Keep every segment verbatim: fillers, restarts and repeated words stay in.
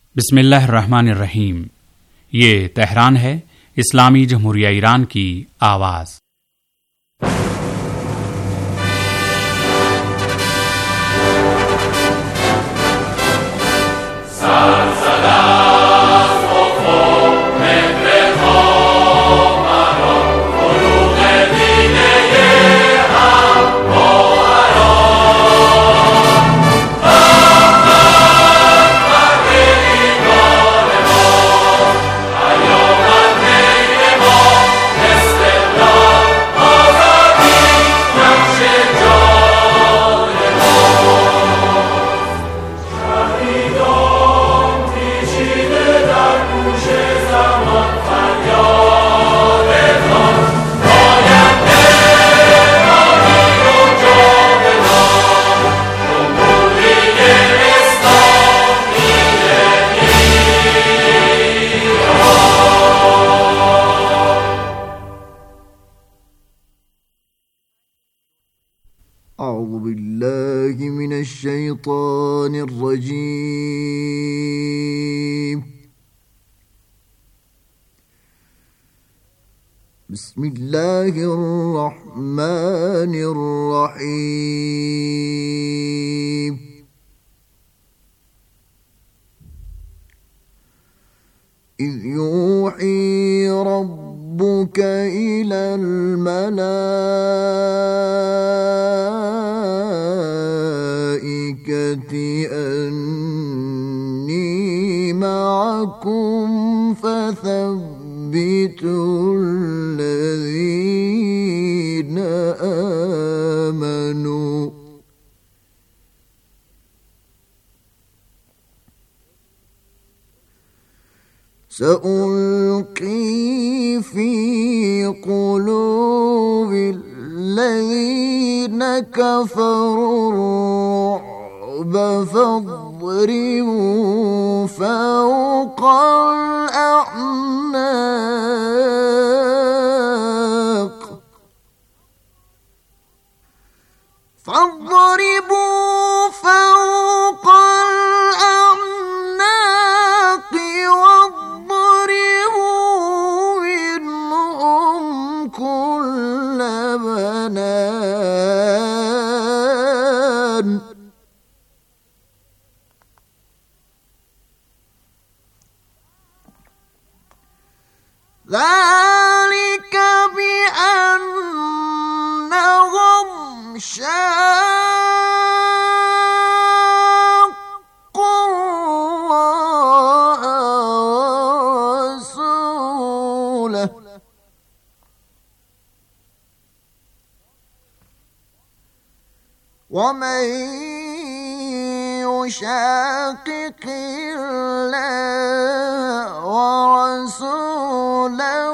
बिस्मिल्लाहिर्रहमानिर्रहीम। ये तेहरान है, इस्लामी जमहूरिया ईरान की आवाज़। أعوذ بالله من الشيطان الرجيم. بسم الله الرحمن الرحيم. إذ يوحي ربك إلى الملائكة أني معكم فثبتوا الذين آمنوا سألقي في قلوب الذين كفروا الرعب فاضربوا فوق الأعناق فاضربوا فوق الأعناق واضربوا منهم كل بنان ذلك بأنهم شاقوا الله ورسوله ومن يشاقق الله ورسوله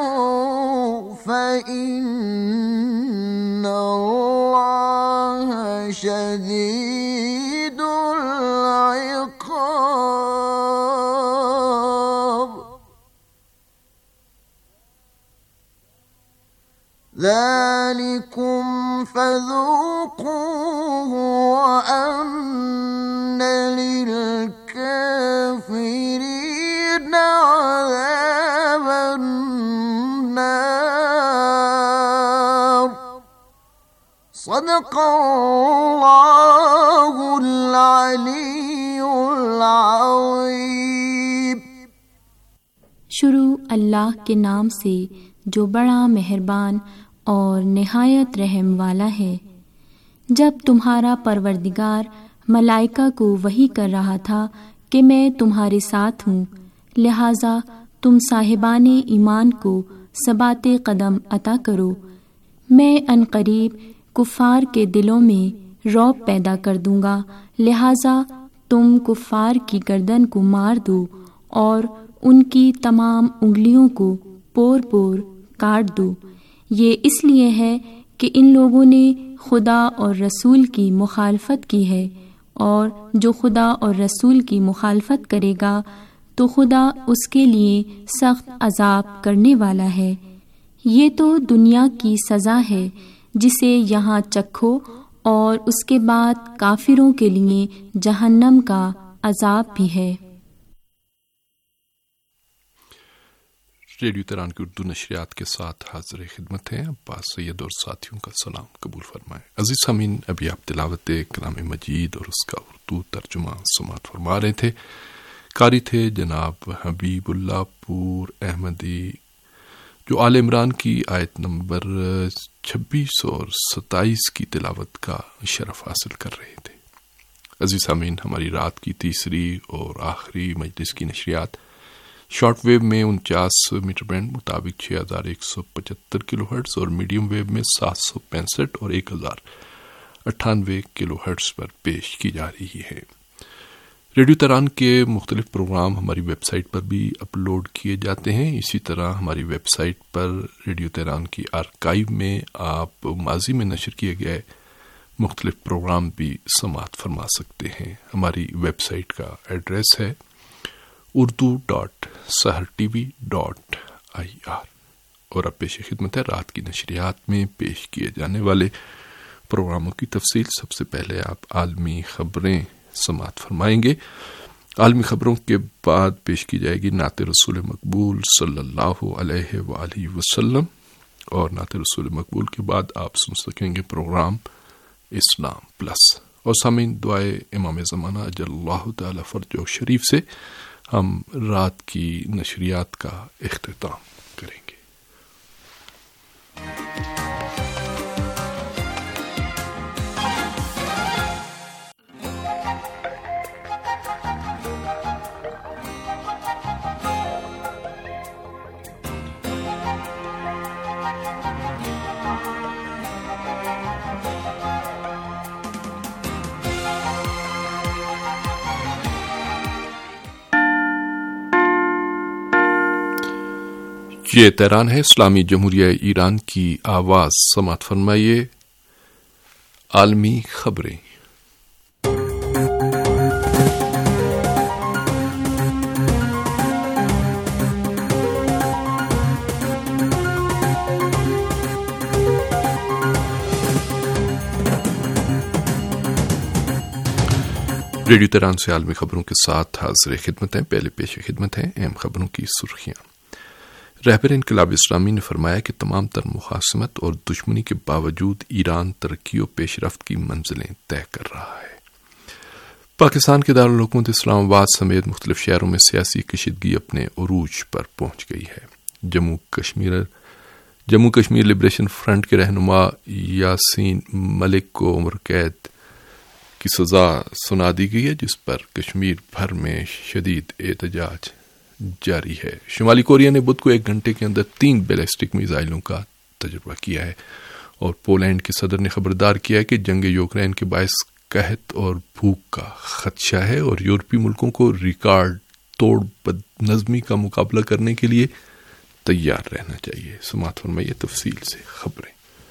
فإن الله شديد العقاب. ذلكم فذوقوه وأن للكافرين عذاب النار. صدق الله العلي العظيم. शुरू अल्लाह के नाम से जो बड़ा मेहरबान और निहायत रहम वाला है। जब तुम्हारा परवरदिगार मलाइका को वही कर रहा था कि मैं तुम्हारे साथ हूँ, लिहाजा तुम साहिबाने ईमान को सबाते कदम अता करो। मैं अनकरीब कुफ़ार के दिलों में रौब पैदा कर दूँगा, लिहाजा तुम कुफ़ार की गर्दन को मार दो और उनकी तमाम उंगलियों को पोर पोर काट दो। ये इसलिए है कि इन लोगों ने खुदा और रसूल की मुखालफत की है, और जो खुदा और रसूल की मुखालफत करेगा तो खुदा उसके लिए सख्त अजाब करने वाला है। ये तो दुनिया की सज़ा है जिसे यहाँ चखो, और उसके बाद काफिरों के लिए जहन्नम का अजाब भी है। ریڈیو تہران کی اردو نشریات کے ساتھ حاضر خدمت ہیں عباس سید اور ساتھیوں کا سلام قبول فرمائیں۔ عزیز سامعین، ابھی آپ تلاوت کلام مجید اور اس کا اردو ترجمہ سماعت فرما رہے تھے۔ قاری تھے جناب حبیب اللہ پور احمدی، جو آل عمران کی آیت نمبر چھبیس اور ستائیس کی تلاوت کا شرف حاصل کر رہے تھے۔ عزیز سامعین، ہماری رات کی تیسری اور آخری مجلس کی نشریات شارٹ ویو میں انچاس میٹر بینڈ مطابق چھ ہزار ایک سو پچہتر کلو ہرٹز اور میڈیم ویو میں سات سو پینسٹھ اور ایک ہزار اٹھانوے کلو ہرٹز پر پیش کی جا رہی ہے۔ ریڈیو تہران کے مختلف پروگرام ہماری ویب سائٹ پر بھی اپلوڈ کیے جاتے ہیں۔ اسی طرح ہماری ویب سائٹ پر ریڈیو تہران کی آرکائیو میں آپ ماضی میں نشر کیے گئے مختلف پروگرام بھی سماعت فرما سکتے ہیں۔ ہماری ویب سائٹ کا ایڈریس ہے Urdu dot Sahar TV dot I R آر، اور اب پیش خدمت ہے رات کی نشریات میں پیش کیے جانے والے پروگراموں کی تفصیل۔ سب سے پہلے آپ عالمی خبریں سماعت فرمائیں گے۔ عالمی خبروں کے بعد پیش کی جائے گی نعت رسول مقبول صلی اللہ علیہ وآلہ وسلم، اور نعت رسول مقبول کے بعد آپ سن سکیں گے پروگرام اسلام پلس۔ اور سامعین، دعائے امام زمانہ اجل اللہ تعالی فرجہ شریف سے ہم رات کی نشریات کا اختتام کریں گے۔ یہ تہران ہے، اسلامی جمہوریہ ایران کی آواز۔ سماعت فرمائیے عالمی خبریں۔ ریڈیو تہران سے عالمی خبروں کے ساتھ حاضر خدمت ہیں۔ پہلے پیش خدمت ہیں اہم خبروں کی سرخیاں۔ رہبر انقلاب اسلامی نے فرمایا کہ تمام تر مخاصمت اور دشمنی کے باوجود ایران ترقی و پیش رفت کی منزلیں طے کر رہا ہے۔ پاکستان کے دارالحکومت اسلام آباد سمیت مختلف شہروں میں سیاسی کشیدگی اپنے عروج پر پہنچ گئی ہے۔ جموں کشمیر جموں کشمیر لبریشن فرنٹ کے رہنما یاسین ملک کو عمر قید کی سزا سنا دی گئی ہے، جس پر کشمیر بھر میں شدید احتجاج جاری ہے۔ شمالی کوریا نے بدھ کو ایک گھنٹے کے اندر تین بیلسٹک میزائلوں کا تجربہ کیا ہے، اور پولینڈ کے صدر نے خبردار کیا ہے کہ جنگ یوکرین کے باعث قحط اور بھوک کا خدشہ ہے، اور یورپی ملکوں کو ریکارڈ توڑ بد نظمی کا مقابلہ کرنے کے لیے تیار رہنا چاہیے۔ سماعت فرمائیے تفصیل سے خبریں۔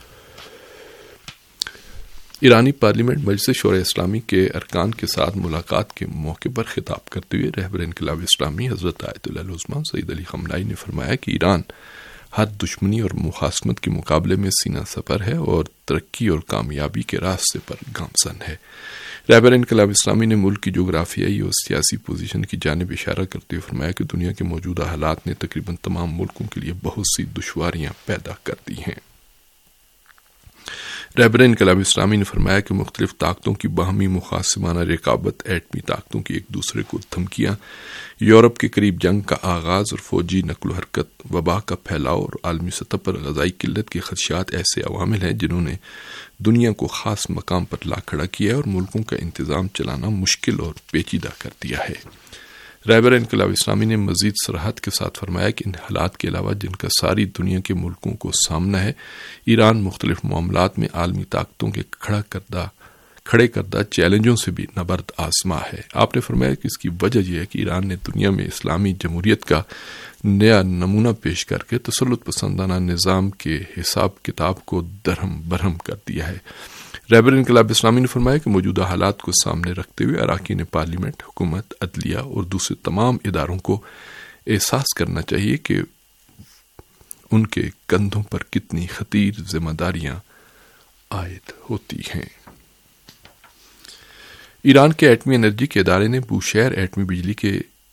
ایرانی پارلیمنٹ مجلس شورى اسلامی کے ارکان کے ساتھ ملاقات کے موقع پر خطاب کرتے ہوئے رہبر انقلاب اسلامی حضرت آیت اللہ العظمیٰ سید علی خامنہئی نے فرمایا کہ ایران ہر دشمنی اور مخاصمت کے مقابلے میں سینہ سپر ہے اور ترقی اور کامیابی کے راستے پر گامزن ہے۔ رہبر انقلاب اسلامی نے ملک کی جغرافیائی اور سیاسی پوزیشن کی جانب اشارہ کرتے ہوئے فرمایا کہ دنیا کے موجودہ حالات نے تقریباً تمام ملکوں کے لیے بہت سی دشواریاں پیدا کر دی ہیں۔ رہبر انقلاب اسلامی نے فرمایا کہ مختلف طاقتوں کی باہمی مخاصمانہ رقابت، ایٹمی طاقتوں کی ایک دوسرے کو دھمکیاں، یورپ کے قریب جنگ کا آغاز اور فوجی نقل و حرکت، وبا کا پھیلاؤ اور عالمی سطح پر غذائی قلت کے خدشات ایسے عوامل ہیں جنہوں نے دنیا کو خاص مقام پر لا کھڑا کیا ہے اور ملکوں کا انتظام چلانا مشکل اور پیچیدہ کر دیا ہے۔ رہبر انقلاب اسلامی نے مزید صراحت کے ساتھ فرمایا کہ ان حالات کے علاوہ جن کا ساری دنیا کے ملکوں کو سامنا ہے، ایران مختلف معاملات میں عالمی طاقتوں کے کھڑا کردہ کھڑے کردہ چیلنجوں سے بھی نبرد آزما ہے۔ آپ نے فرمایا کہ اس کی وجہ یہ ہے کہ ایران نے دنیا میں اسلامی جمہوریت کا نیا نمونہ پیش کر کے تسلط پسندانہ نظام کے حساب کتاب کو درہم برہم کر دیا ہے۔ رہبر انقلاب اسلامی نے فرمایا کہ موجودہ حالات کو سامنے رکھتے ہوئے اراکین پارلیمنٹ، حکومت، عدلیہ اور دوسرے تمام اداروں کو احساس کرنا چاہیے کہ ان کے کندھوں پر کتنی خطیر ذمہ داریاں عائد ہوتی ہیں۔ ایران کے ایٹمی انرجی کے ادارے نے بوشہر ایٹمی بجلی کے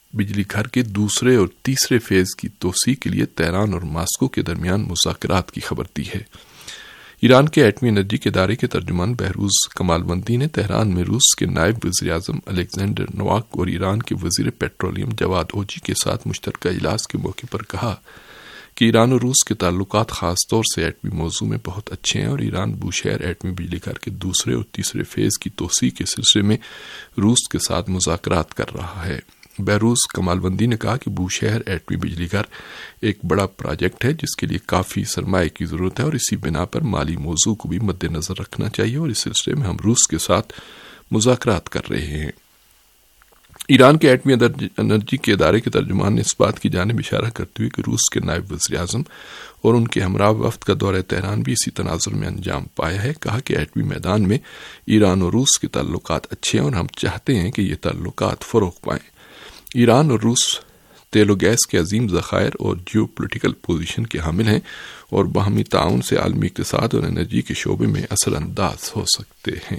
بجلی گھر کے دوسرے اور تیسرے فیز کی توسیع کے لیے تہران اور ماسکو کے درمیان مذاکرات کی خبر دی ہے۔ ایران کے ایٹمی انرجی کے ادارے کے ترجمان بہروز کمالوندی نے تہران میں روس کے نائب وزیر اعظم الیگزینڈر نوواک اور ایران کے وزیر پیٹرولیم جواد اوجی کے ساتھ مشترکہ اجلاس کے موقع پر کہا کہ ایران اور روس کے تعلقات خاص طور سے ایٹمی موضوع میں بہت اچھے ہیں اور ایران بوشہر ایٹمی بجلی گھر کے دوسرے اور تیسرے فیز کی توسیع کے سلسلے میں روس کے ساتھ مذاکرات کر رہا ہے۔ بہروز کمالوندی نے کہا کہ بوشہر ایٹمی بجلی گھر ایک بڑا پروجیکٹ ہے جس کے لیے کافی سرمایہ کی ضرورت ہے اور اسی بنا پر مالی موضوع کو بھی مد نظر رکھنا چاہیے اور اس سلسلے میں ہم روس کے ساتھ مذاکرات کر رہے ہیں۔ ایران کے ایٹمی انرجی کے ادارے کے ترجمان نے اس بات کی جانب اشارہ کرتے ہوئے کہ روس کے نائب وزیر اعظم اور ان کے ہمراہ وفد کا دورہ تہران بھی اسی تناظر میں انجام پایا ہے، کہا کہ ایٹمی میدان میں ایران اور روس کے تعلقات اچھے ہیں اور ہم چاہتے ہیں کہ یہ تعلقات فروغ پائیں۔ ایران اور روس تیل و گیس کے عظیم ذخائر اور جیو پولیٹیکل پوزیشن کے حامل ہیں اور باہمی تعاون سے عالمی اقتصاد اور انرجی کے شعبے میں اثر انداز ہو سکتے ہیں۔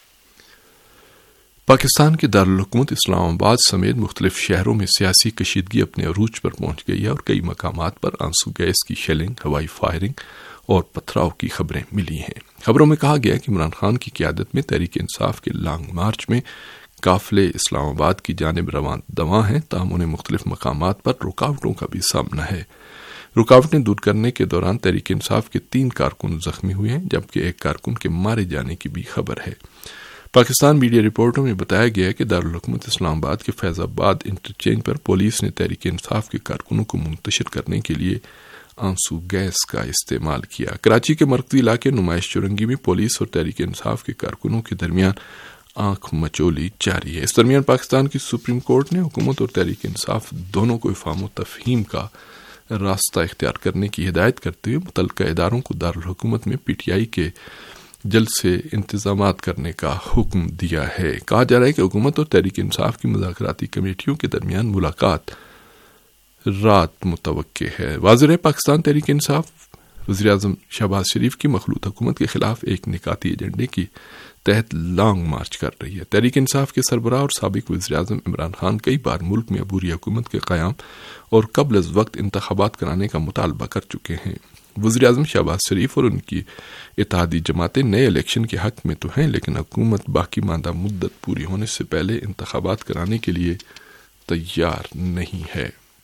پاکستان کے دارالحکومت اسلام آباد سمیت مختلف شہروں میں سیاسی کشیدگی اپنے عروج پر پہنچ گئی ہے اور کئی مقامات پر آنسو گیس کی شیلنگ، ہوائی فائرنگ اور پتھراؤ کی خبریں ملی ہیں۔ خبروں میں کہا گیا کہ عمران خان کی قیادت میں تحریک انصاف کے لانگ مارچ میں قافلے اسلام آباد کی جانب روان دواں ہیں، تاہم انہیں مختلف مقامات پر رکاوٹوں کا بھی سامنا ہے۔ رکاوٹیں دور کرنے کے دوران تحریک انصاف کے تین کارکن زخمی ہوئے ہیں جبکہ ایک کارکن کے مارے جانے کی بھی خبر ہے۔ پاکستان میڈیا رپورٹوں میں بتایا گیا ہے کہ دارالحکومت اسلام آباد کے فیض آباد انٹرچینج پر پولیس نے تحریک انصاف کے کارکنوں کو منتشر کرنے کے لیے آنسو گیس کا استعمال کیا۔ کراچی کے مرکزی علاقے نمائش چورنگی میں پولیس اور تحریک انصاف کے کارکنوں کے درمیان آنکھ مچولی جاری ہے۔ اس درمیان پاکستان کی سپریم کورٹ نے حکومت اور تحریک انصاف دونوں کو افہام و تفہیم کا راستہ اختیار کرنے کی ہدایت کرتے ہوئے متعلقہ اداروں کو دارالحکومت میں پی ٹی آئی کے جلد سے انتظامات کرنے کا حکم دیا ہے۔ کہا جا رہا ہے کہ حکومت اور تحریک انصاف کی مذاکراتی کمیٹیوں کے درمیان ملاقات رات متوقع ہے۔ واضح ہے پاکستان تحریک انصاف وزیر اعظم شہباز شریف کی مخلوط حکومت کے خلاف ایک نکاتی ایجنڈے کی تحت لانگ مارچ کر رہی ہے۔ تحریک انصاف کے سربراہ اور سابق وزیر اعظم عمران خان کئی بار ملک میں عبوری حکومت کے قیام اور قبل از وقت انتخابات کرانے کا مطالبہ کر چکے ہیں۔ وزیر اعظم شہباز شریف اور ان کی اتحادی جماعتیں نئے الیکشن کے حق میں تو ہیں لیکن حکومت باقی ماندہ مدت پوری ہونے سے پہلے انتخابات کرانے کے لیے تیار نہیں ہے۔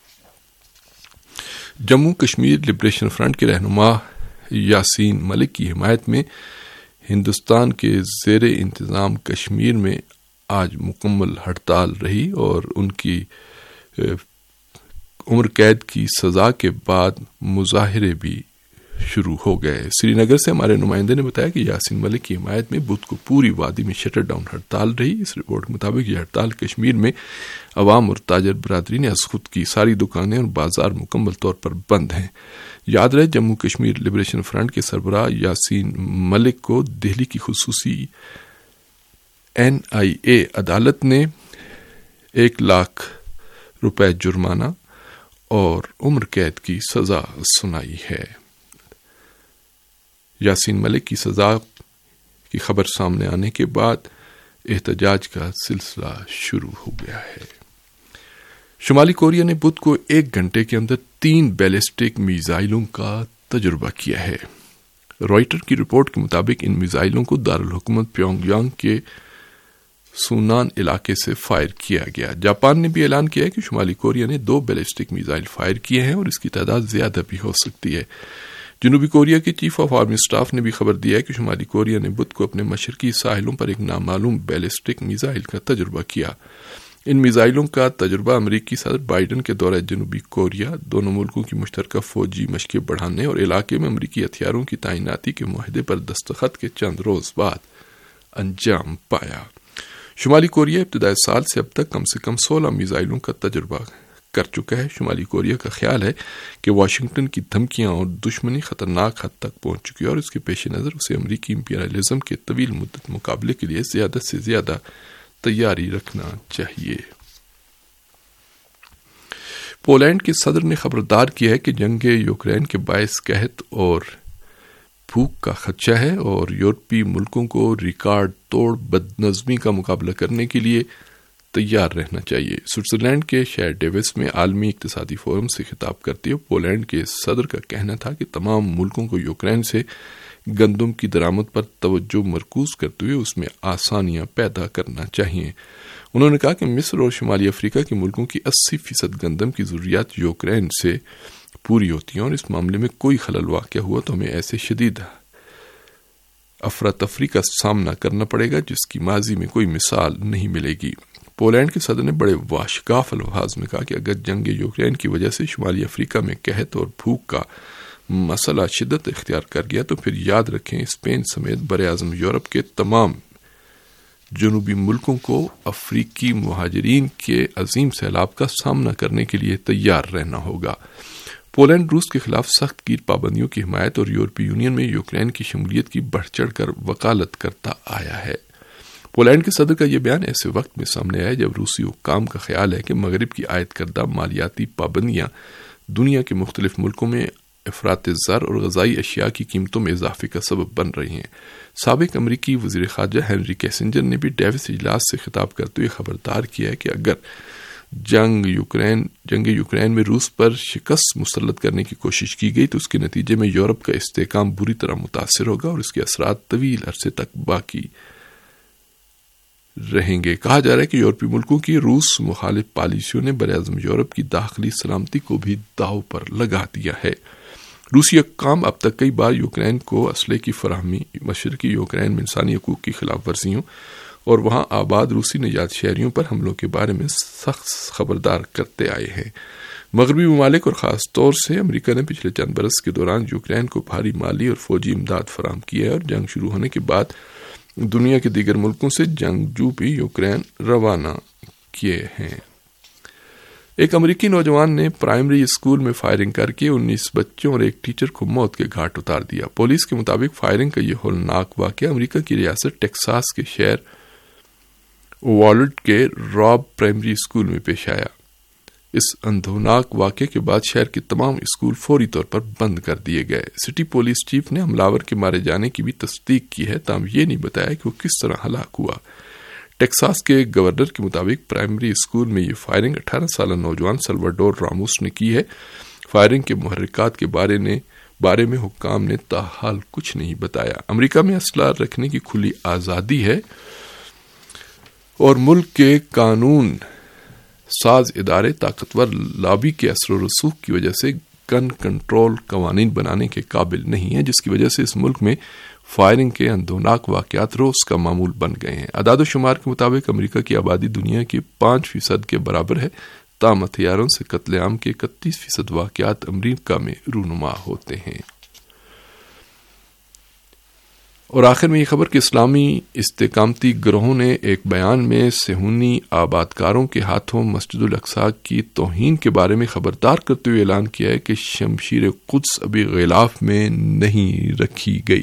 جموں کشمیر لبریشن فرنٹ کے رہنما یاسین ملک کی حمایت میں ہندوستان کے زیر انتظام کشمیر میں آج مکمل ہڑتال رہی اور ان کی عمر قید کی سزا کے بعد مظاہرے بھی شروع ہو گئے۔ سری نگر سے ہمارے نمائندے نے بتایا کہ یاسین ملک کی حمایت میں بدھ کو پوری وادی میں شٹر ڈاؤن ہڑتال رہی۔ اس رپورٹ کے مطابق یہ ہڑتال کشمیر میں عوام اور تاجر برادری نے از خود کی ساری دکانیں اور بازار مکمل طور پر بند ہیں۔ یاد رہے جموں کشمیر لبریشن فرنٹ کے سربراہ یاسین ملک کو دہلی کی خصوصی این آئی اے عدالت نے ایک لاکھ روپے جرمانہ اور عمر قید کی سزا سنائی ہے۔ یاسین ملک کی سزا کی خبر سامنے آنے کے بعد احتجاج کا سلسلہ شروع ہو گیا ہے۔ شمالی کوریا نے بدھ کو ایک گھنٹے کے اندر تین بیلسٹک میزائلوں کا تجربہ کیا ہے۔ رائٹر کی رپورٹ کے مطابق ان میزائلوں کو دارالحکومت پیونگ یانگ کے سونان علاقے سے فائر کیا گیا۔ جاپان نے بھی اعلان کیا ہے کہ شمالی کوریا نے دو بیلسٹک میزائل فائر کیے ہیں اور اس کی تعداد زیادہ بھی ہو سکتی ہے۔ جنوبی کوریا کے چیف آف آرمی سٹاف نے بھی خبر دیا ہے کہ شمالی کوریا نے بدھ کو اپنے مشرقی ساحلوں پر ایک نامعلوم بیلسٹک میزائل کا تجربہ کیا۔ ان میزائلوں کا تجربہ امریکی صدر بائیڈن کے دورہ جنوبی کوریا، دونوں ملکوں کی مشترکہ فوجی مشقیں بڑھانے اور علاقے میں امریکی ہتھیاروں کی تعیناتی کے معاہدے پر دستخط کے چند روز بعد انجام پایا۔ شمالی کوریا ابتدائی سال سے اب تک کم سے کم سولہ میزائلوں کا تجربہ کر چکا ہے۔ شمالی کوریا کا خیال ہے کہ واشنگٹن کی دھمکیاں اور دشمنی خطرناک حد تک پہنچ چکی ہے اور اس کے پیش نظر اسے امریکی امپیریلزم کے طویل مدت مقابلے کے لیے زیادہ سے زیادہ تیاری رکھنا چاہیے۔ پولینڈ کے صدر نے خبردار کیا ہے کہ جنگ یوکرین کے باعث قحط اور بھوک کا خدشہ ہے اور یورپی ملکوں کو ریکارڈ توڑ بدنظمی کا مقابلہ کرنے کے لیے تیار رہنا چاہیے۔ سوئٹزرلینڈ کے شہر ڈیوس میں عالمی اقتصادی فورم سے خطاب کرتے ہوئے پولینڈ کے صدر کا کہنا تھا کہ تمام ملکوں کو یوکرین سے گندم کی درآمد پر توجہ مرکوز کرتے ہوئے اس میں آسانیاں پیدا کرنا چاہیے۔ انہوں نے کہا کہ مصر اور شمالی افریقہ کے ملکوں کی اسی فیصد گندم کی ضروریات یوکرین سے پوری ہوتی ہیں، اور اس معاملے میں کوئی خلل واقع ہوا تو ہمیں ایسے شدید افراتفری کا سامنا کرنا پڑے گا جس کی ماضی میں کوئی مثال نہیں ملے گی۔ پولینڈ کے صدر نے بڑے واشگاف الفاظ میں کہا کہ اگر جنگ یوکرین کی وجہ سے شمالی افریقہ میں قحط اور بھوک کا مسئلہ شدت اختیار کر گیا تو پھر یاد رکھیں اسپین سمیت براعظم یورپ کے تمام جنوبی ملکوں کو افریقی مہاجرین کے عظیم سیلاب کا سامنا کرنے کے لیے تیار رہنا ہوگا۔ پولینڈ روس کے خلاف سخت گیر پابندیوں کی حمایت اور یورپی یونین میں یوکرین کی شمولیت کی بڑھ چڑھ کر وکالت کرتا آیا ہے۔ پولینڈ کے صدر کا یہ بیان ایسے وقت میں سامنے آیا جب روسی حکام کا خیال ہے کہ مغرب کی عائد کردہ مالیاتی پابندیاں دنیا کے مختلف ملکوں میں افراط زر اور غذائی اشیاء کی قیمتوں میں اضافے کا سبب بن رہی ہیں۔ سابق امریکی وزیر خارجہ ہینری کیسنجر نے بھی ڈیوس اجلاس سے خطاب کرتے ہوئے خبردار کیا ہے کہ اگر جنگ یوکرین جنگ یوکرین میں روس پر شکست مسلط کرنے کی کوشش کی گئی تو اس کے نتیجے میں یورپ کا استحکام بری طرح متاثر ہوگا اور اس کے اثرات طویل عرصے تک باقی رہیں گے۔ کہا جا رہا ہے کہ یورپی ملکوں کی روس مخالف پالیسیوں نے براعظم یورپ کی داخلی سلامتی کو بھی داؤ پر لگا دیا ہے۔ روسی حکام اب تک کئی بار یوکرین کو اسلحے کی فراہمی، مشرقی یوکرین میں انسانی حقوق کی خلاف ورزیوں اور وہاں آباد روسی نژاد شہریوں پر حملوں کے بارے میں سخت خبردار کرتے آئے ہیں۔ مغربی ممالک اور خاص طور سے امریکہ نے پچھلے چند برس کے دوران یوکرین کو بھاری مالی اور فوجی امداد فراہم کی ہے، اور جنگ شروع ہونے کے بعد دنیا کے دیگر ملکوں سے جنگجو بھی یوکرین روانہ کیے ہیں۔ ایک امریکی نوجوان نے پرائمری اسکول میں فائرنگ کر کے انیس بچوں اور ایک ٹیچر کو موت کے گھاٹ اتار دیا۔ پولیس کے مطابق فائرنگ کا یہ ہولناک واقعہ امریکہ کی ریاست ٹیکساس کے شہر والڈ کے راب پرائمری اسکول میں پیش آیا۔ اس اندھوناک واقعے کے بعد شہر کے تمام اسکول فوری طور پر بند کر دیے گئے۔ سٹی پولیس چیف نے حملاور کے مارے جانے کی بھی تصدیق کی ہے، تاہم یہ نہیں بتایا کہ وہ کس طرح ہلاک ہوا۔ ٹیکساس کے گورنر کے مطابق پرائمری اسکول میں یہ فائرنگ اٹھارہ سالہ نوجوان سلواڈور راموس نے کی ہے۔ فائرنگ کے محرکات کے بارے نے بارے میں حکام نے تاحال کچھ نہیں بتایا۔ امریکہ میں اسلحہ رکھنے کی کھلی آزادی ہے اور ملک کے قانون ساز ادارے طاقتور لابی کے اثر و رسوخ کی وجہ سے گن کنٹرول قوانین بنانے کے قابل نہیں ہیں، جس کی وجہ سے اس ملک میں فائرنگ کے اندھوناک واقعات روز کا معمول بن گئے ہیں۔ اعداد و شمار کے مطابق امریکہ کی آبادی دنیا کی پانچ فیصد کے برابر ہے، تاہم ہتھیاروں سے قتل عام کے اکتیس فیصد واقعات امریکہ میں رونما ہوتے ہیں۔ اور آخر میں یہ خبر کہ اسلامی استحکامتی گروہوں نے ایک بیان میں صہیونی آبادکاروں کے ہاتھوں مسجد الاقصی کی توہین کے بارے میں خبردار کرتے ہوئے اعلان کیا ہے کہ شمشیر قدس ابھی غلاف میں نہیں رکھی گئی۔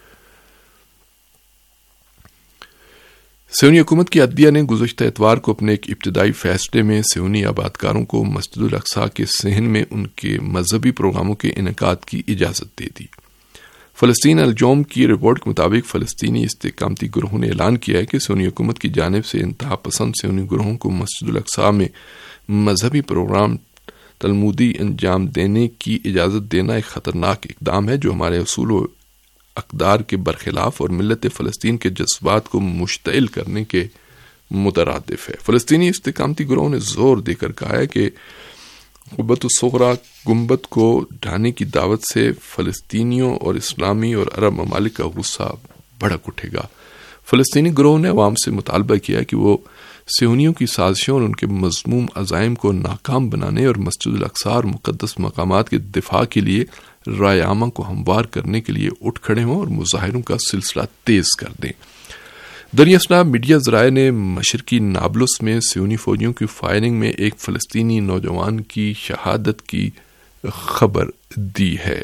صہیونی حکومت کی عدلیہ نے گزشتہ اتوار کو اپنے ایک ابتدائی فیصلے میں صہیونی آبادکاروں کو مسجد الاقصی کے صحن میں ان کے مذہبی پروگراموں کے انعقاد کی اجازت دے دی۔ فلسطین الجوم کی رپورٹ کے مطابق فلسطینی استحکامتی گروہوں نے اعلان کیا ہے کہ صہیونی حکومت کی جانب سے انتہا پسند صہیونی گروہوں کو مسجد الاقصی میں مذہبی پروگرام تلمودی انجام دینے کی اجازت دینا ایک خطرناک اقدام ہے جو ہمارے اصول و اقدار کے برخلاف اور ملت فلسطین کے جذبات کو مشتعل کرنے کے مترادف ہے۔ فلسطینی استحکامتی گروہوں نے زور دے کر کہا ہے کہ قبۃ الصغریٰ گنبد کو ڈھانے کی دعوت سے فلسطینیوں اور اسلامی اور عرب ممالک کا غصہ بھڑک اٹھے گا۔ فلسطینی گروہ نے عوام سے مطالبہ کیا کہ وہ صہیونیوں کی سازشوں اور ان کے مذموم عزائم کو ناکام بنانے اور مسجد الاقصی اور مقدس مقامات کے دفاع کے لیے رائے عامہ کو ہموار کرنے کے لیے اٹھ کھڑے ہوں اور مظاہروں کا سلسلہ تیز کر دیں۔ دریا اسلام میڈیا ذرائع نے مشرقی نابلس میں صہیونی فوجیوں کی فائرنگ میں ایک فلسطینی نوجوان کی شہادت کی خبر دی ہے۔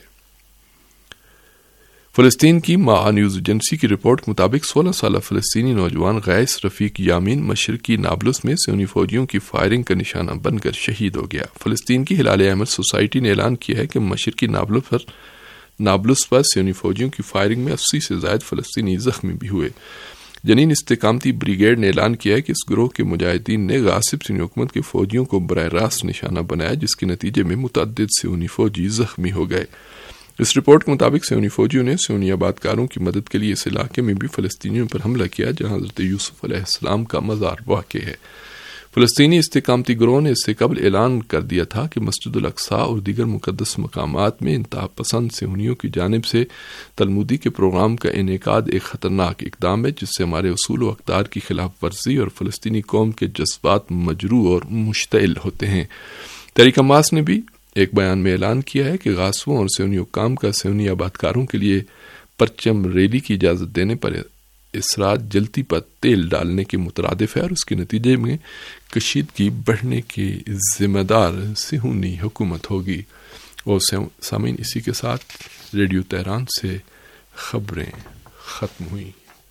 فلسطین کی معا نیوز ایجنسی کی رپورٹ کے مطابق سولہ سالہ فلسطینی نوجوان غیث رفیق یامین مشرقی نابلس میں صہیونی فوجیوں کی فائرنگ کا نشانہ بن کر شہید ہو گیا۔ فلسطین کی ہلال احمر سوسائٹی نے اعلان کیا ہے کہ مشرقی نابلس پر نابلس پر صہیونی فوجیوں کی فائرنگ میں اسی سے زائد فلسطینی زخمی بھی ہوئے، جنین استقامتی بریگیڈ نے اعلان کیا ہے کہ اس گروہ کے مجاہدین نے غاصب سونی حکومت کے فوجیوں کو براہ راست نشانہ بنایا، جس کے نتیجے میں متعدد سیونی فوجی زخمی ہو گئے۔ اس رپورٹ کے مطابق سیونی فوجیوں نے سیونی آبادکاروں کی مدد کے لیے اس علاقے میں بھی فلسطینیوں پر حملہ کیا جہاں حضرت یوسف علیہ السلام کا مزار واقع ہے۔ فلسطینی استقامتی گروہ نے اس سے قبل اعلان کر دیا تھا کہ مسجد الاقصیٰ اور دیگر مقدس مقامات میں انتہا پسند سیونیوں کی جانب سے تلمودی کے پروگرام کا انعقاد ایک خطرناک اقدام ہے جس سے ہمارے اصول و اقدار کی خلاف ورزی اور فلسطینی قوم کے جذبات مجروح اور مشتعل ہوتے ہیں۔ تحریک حماس نے بھی ایک بیان میں اعلان کیا ہے کہ غاصبوں اور سیونی حکام کا سیونی آبادکاروں کے لیے پرچم ریلی کی اجازت دینے پر اصرار جلتی پر تیل ڈالنے کے مترادف ہے اور اس کے نتیجے میں کشیدگی بڑھنے کی ذمہ دار صہیونی حکومت ہوگی۔ اور سامعین، اسی کے ساتھ ریڈیو تہران سے خبریں ختم ہوئیں۔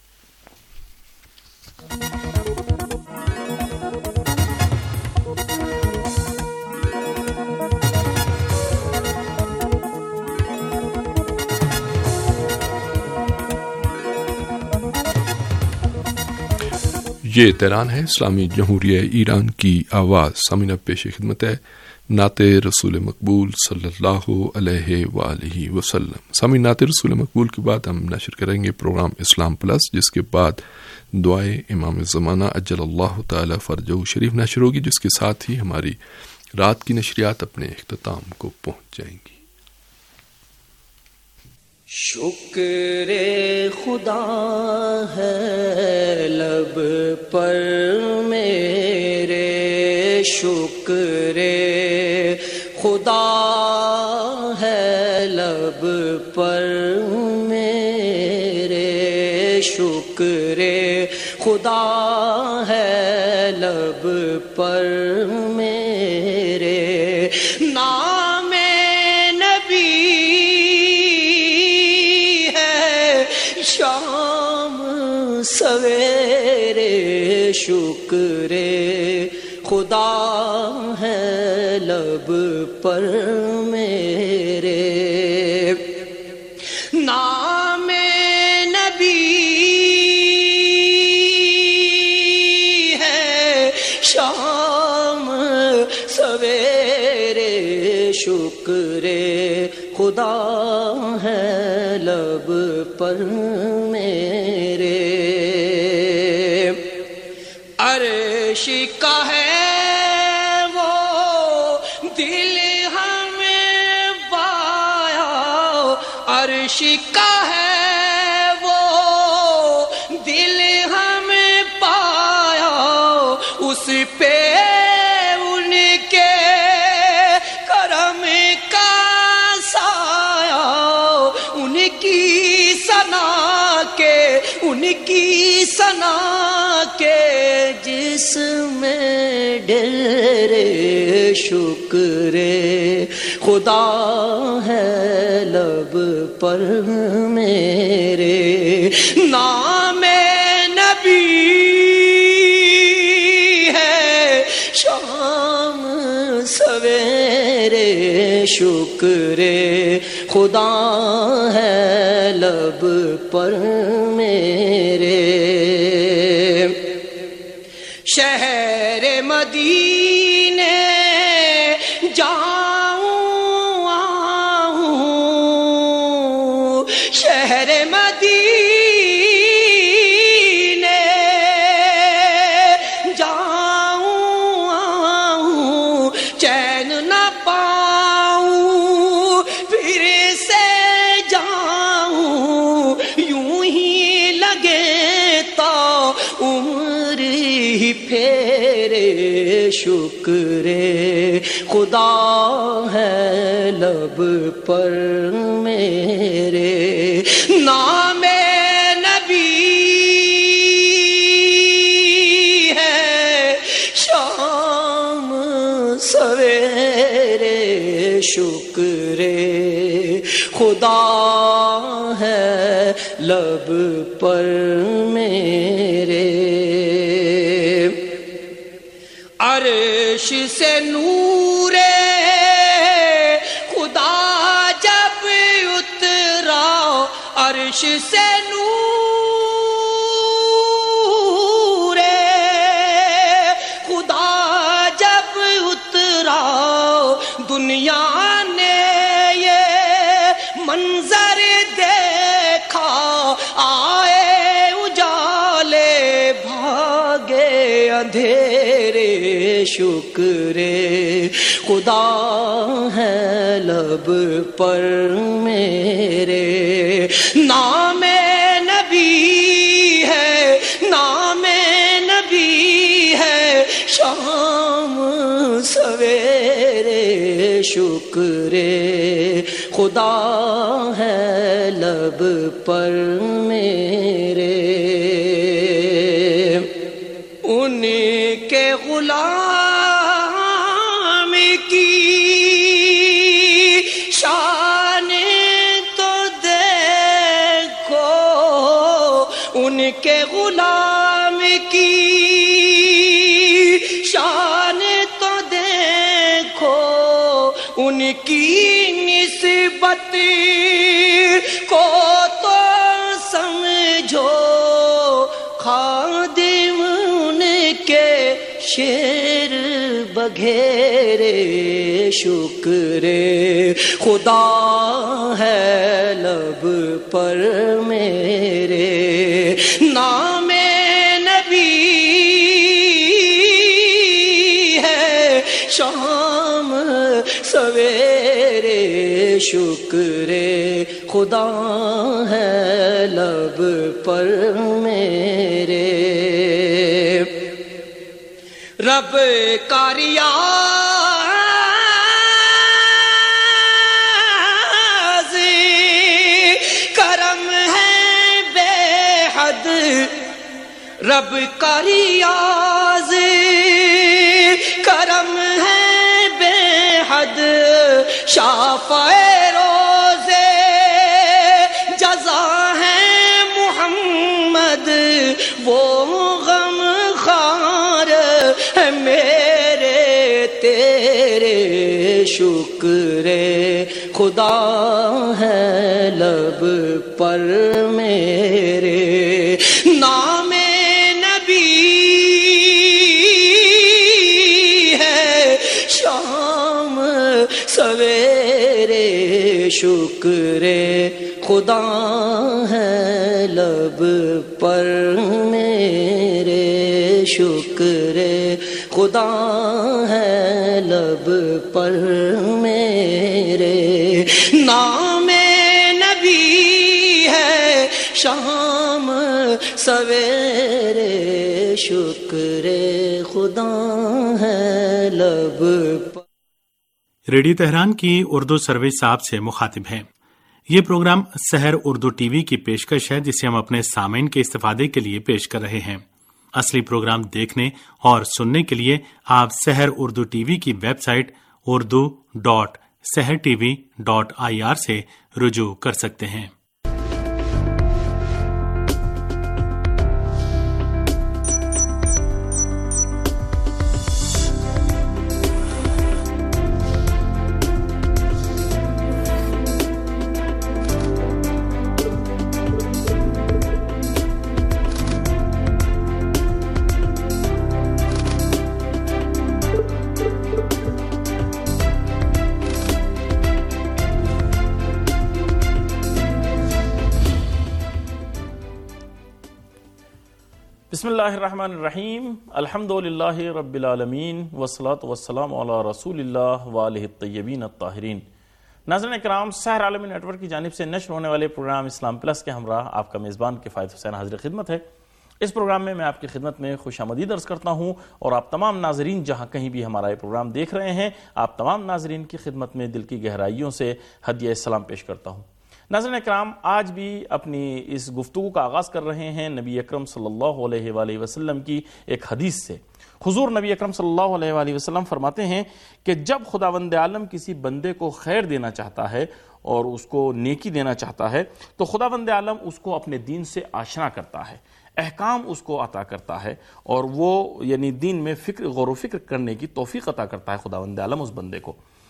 یہ تہران ہے، اسلامی جمہوریہ ایران کی آواز۔ سامعین، پیش خدمت ہے نعت رسول مقبول صلی اللہ علیہ وآلہ وسلم۔ سامعین، نعت رسول مقبول کے بعد ہم نشر کریں گے پروگرام اسلام پلس، جس کے بعد دعائے امام زمانہ اجل اللہ تعالی فرجہ شریف نشر ہوگی، جس کے ساتھ ہی ہماری رات کی نشریات اپنے اختتام کو پہنچ جائیں گی۔ شکر خدا ہے لب پر میرے، شکر خدا ہے لب پر میرے، شکر خدا ہے لب پر میرے، نام شام سویرے، شکر خدا ہے لب پر میرے، نام نبی ہے شام سویرے، شکر خدا ہے لب پر میرے، عرش کا ہے وہ دل ہمیں بایا، عرش کا ہے وہ دل ہمیں پایا، اس پہ ان کے کرم کا سایہ، ان کی ثنا کے ان کی ثنا کے جس میں ڈھیر، شکر خدا ہے لب پر میرے، نام نبی ہے شام سویرے، شکر خدا ہے لب پر میرے، شہر مدینے جاؤں آؤں، شہر مدینے جاؤں آؤں، چین نہ پاؤں پھر سے جاؤں، یوں ہی لگے تو عمر ہی پھیرے، شکر خدا ہے لب پر میرے، نام نبی ہے شام سویرے، شکر خدا ہے لب پر میرے، عرش سے نور خدا جب اترا، عرش سے نور دنیا نے یہ منظر دیکھا، آئے اجالے بھاگے اندھیرے، شکر خدا ہے لب پر میرے، نام نبی ہے، نام نبی ہے، شام سویرے، شکر خدا ہے لب پر میرے، ان کے غلام کی شان تو دیکھو، ان کے غلام کی شان تو دیکھو، ان کی نسبت کو تو سمجھو، خادم ان کے شیر بگھیرے، شکر خدا ہے لب پر میرے، نام نبی ہے، شام سویرے، شکر خدا ہے لب پر میرے، رب کا ریاض کرم ہے بے حد، رب کا ریاض کرم ہے بے حد، شافع روزے جزا ہے محمد، وہ غم خار ہے میرے تیرے، شکر خدا ہے لب پر میرے، نام نبی ہے، شام سویرے، شکر خدا ہے لب پر میرے، شکر خدا ہے لب پر میرے، نام نبی ہے، شام سویرے، شکر خدا ہے لب پر۔ ریڈیو تہران کی اردو سروس آپ سے مخاطب ہیں۔ یہ پروگرام سحر اردو ٹی وی کی پیشکش ہے، جسے ہم اپنے سامعین کے استفادے کے لیے پیش کر رہے ہیں۔ اصلی پروگرام دیکھنے اور سننے کے لیے آپ سحر اردو ٹی وی کی website Urdu dot Sahar TV dot I R آر سے رجوع کر سکتے ہیں۔ بسم اللہ الرحمن الرحیم، الحمد للہ رب العالمین، والصلاة والسلام علی رسول اللہ وآلہ الطیبین الطاہرین۔ ناظرین اکرام، سحر عالمی نیٹ ورک کی جانب سے نشر ہونے والے پروگرام اسلام پلس کے ہمراہ آپ کا میزبان کفایت حسین حاضر خدمت ہے۔ اس پروگرام میں میں آپ کی خدمت میں خوش آمدید عرض کرتا ہوں، اور آپ تمام ناظرین جہاں کہیں بھی ہمارا یہ پروگرام دیکھ رہے ہیں، آپ تمام ناظرین کی خدمت میں دل کی گہرائیوں سے ہدیہ سلام پیش کرتا ہوں۔ ناظرین اکرام، آج بھی اپنی اس گفتگو کا آغاز کر رہے ہیں نبی اکرم صلی اللہ علیہ وآلہ وسلم کی ایک حدیث سے۔ حضور نبی اکرم صلی اللہ علیہ وآلہ وسلم فرماتے ہیں کہ جب خداوند عالم کسی بندے کو خیر دینا چاہتا ہے اور اس کو نیکی دینا چاہتا ہے تو خداوند عالم اس کو اپنے دین سے آشنا کرتا ہے، احکام اس کو عطا کرتا ہے، اور وہ یعنی دین میں فکر غور و فکر کرنے کی توفیق عطا کرتا ہے خداوند عالم اس بندے کو۔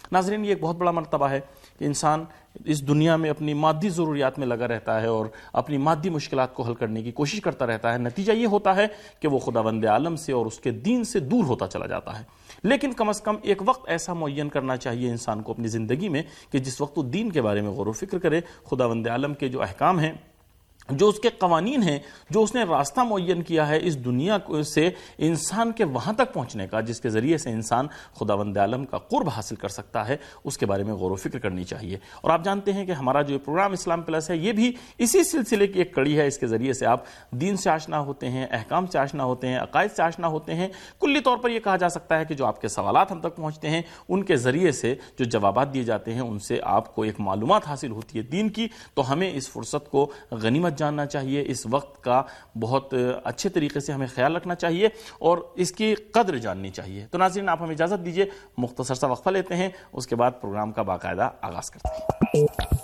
ناظرین، یہ ایک بہت بڑا مرتبہ ہے کہ انسان اس دنیا میں اپنی مادی ضروریات میں لگا رہتا ہے اور اپنی مادی مشکلات کو حل کرنے کی کوشش کرتا رہتا ہے. نتیجہ یہ ہوتا ہے کہ وہ خداوند عالم سے اور اس کے دین سے دور ہوتا چلا جاتا ہے. لیکن کم از کم ایک وقت ایسا معین کرنا چاہیے انسان کو اپنی زندگی میں کہ جس وقت وہ دین کے بارے میں غور و فکر کرے، خداوند عالم کے جو احکام ہیں، جو اس کے قوانین ہیں، جو اس نے راستہ معین کیا ہے اس دنیا سے انسان کے وہاں تک پہنچنے کا، جس کے ذریعے سے انسان خداوند عالم کا قرب حاصل کر سکتا ہے، اس کے بارے میں غور و فکر کرنی چاہیے. اور آپ جانتے ہیں کہ ہمارا جو پروگرام اسلام پلس ہے یہ بھی اسی سلسلے کی ایک کڑی ہے. اس کے ذریعے سے آپ دین سے آشنا ہوتے ہیں، احکام سے آشنا ہوتے ہیں، عقائد سے آشنا ہوتے ہیں. کلی طور پر یہ کہا جا سکتا ہے کہ جو آپ کے سوالات ہم تک پہنچتے ہیں ان کے ذریعے سے جو جوابات دیے جاتے ہیں ان سے آپ کو ایک معلومات حاصل ہوتی ہے دین کی. تو ہمیں اس فرصت کو غنیمت جاننا چاہیے، اس وقت کا بہت اچھے طریقے سے ہمیں خیال رکھنا چاہیے اور اس کی قدر جاننی چاہیے. تو ناظرین، آپ ہمیں اجازت دیجیے، مختصر سا وقفہ لیتے ہیں، اس کے بعد پروگرام کا باقاعدہ آغاز کرتے ہیں.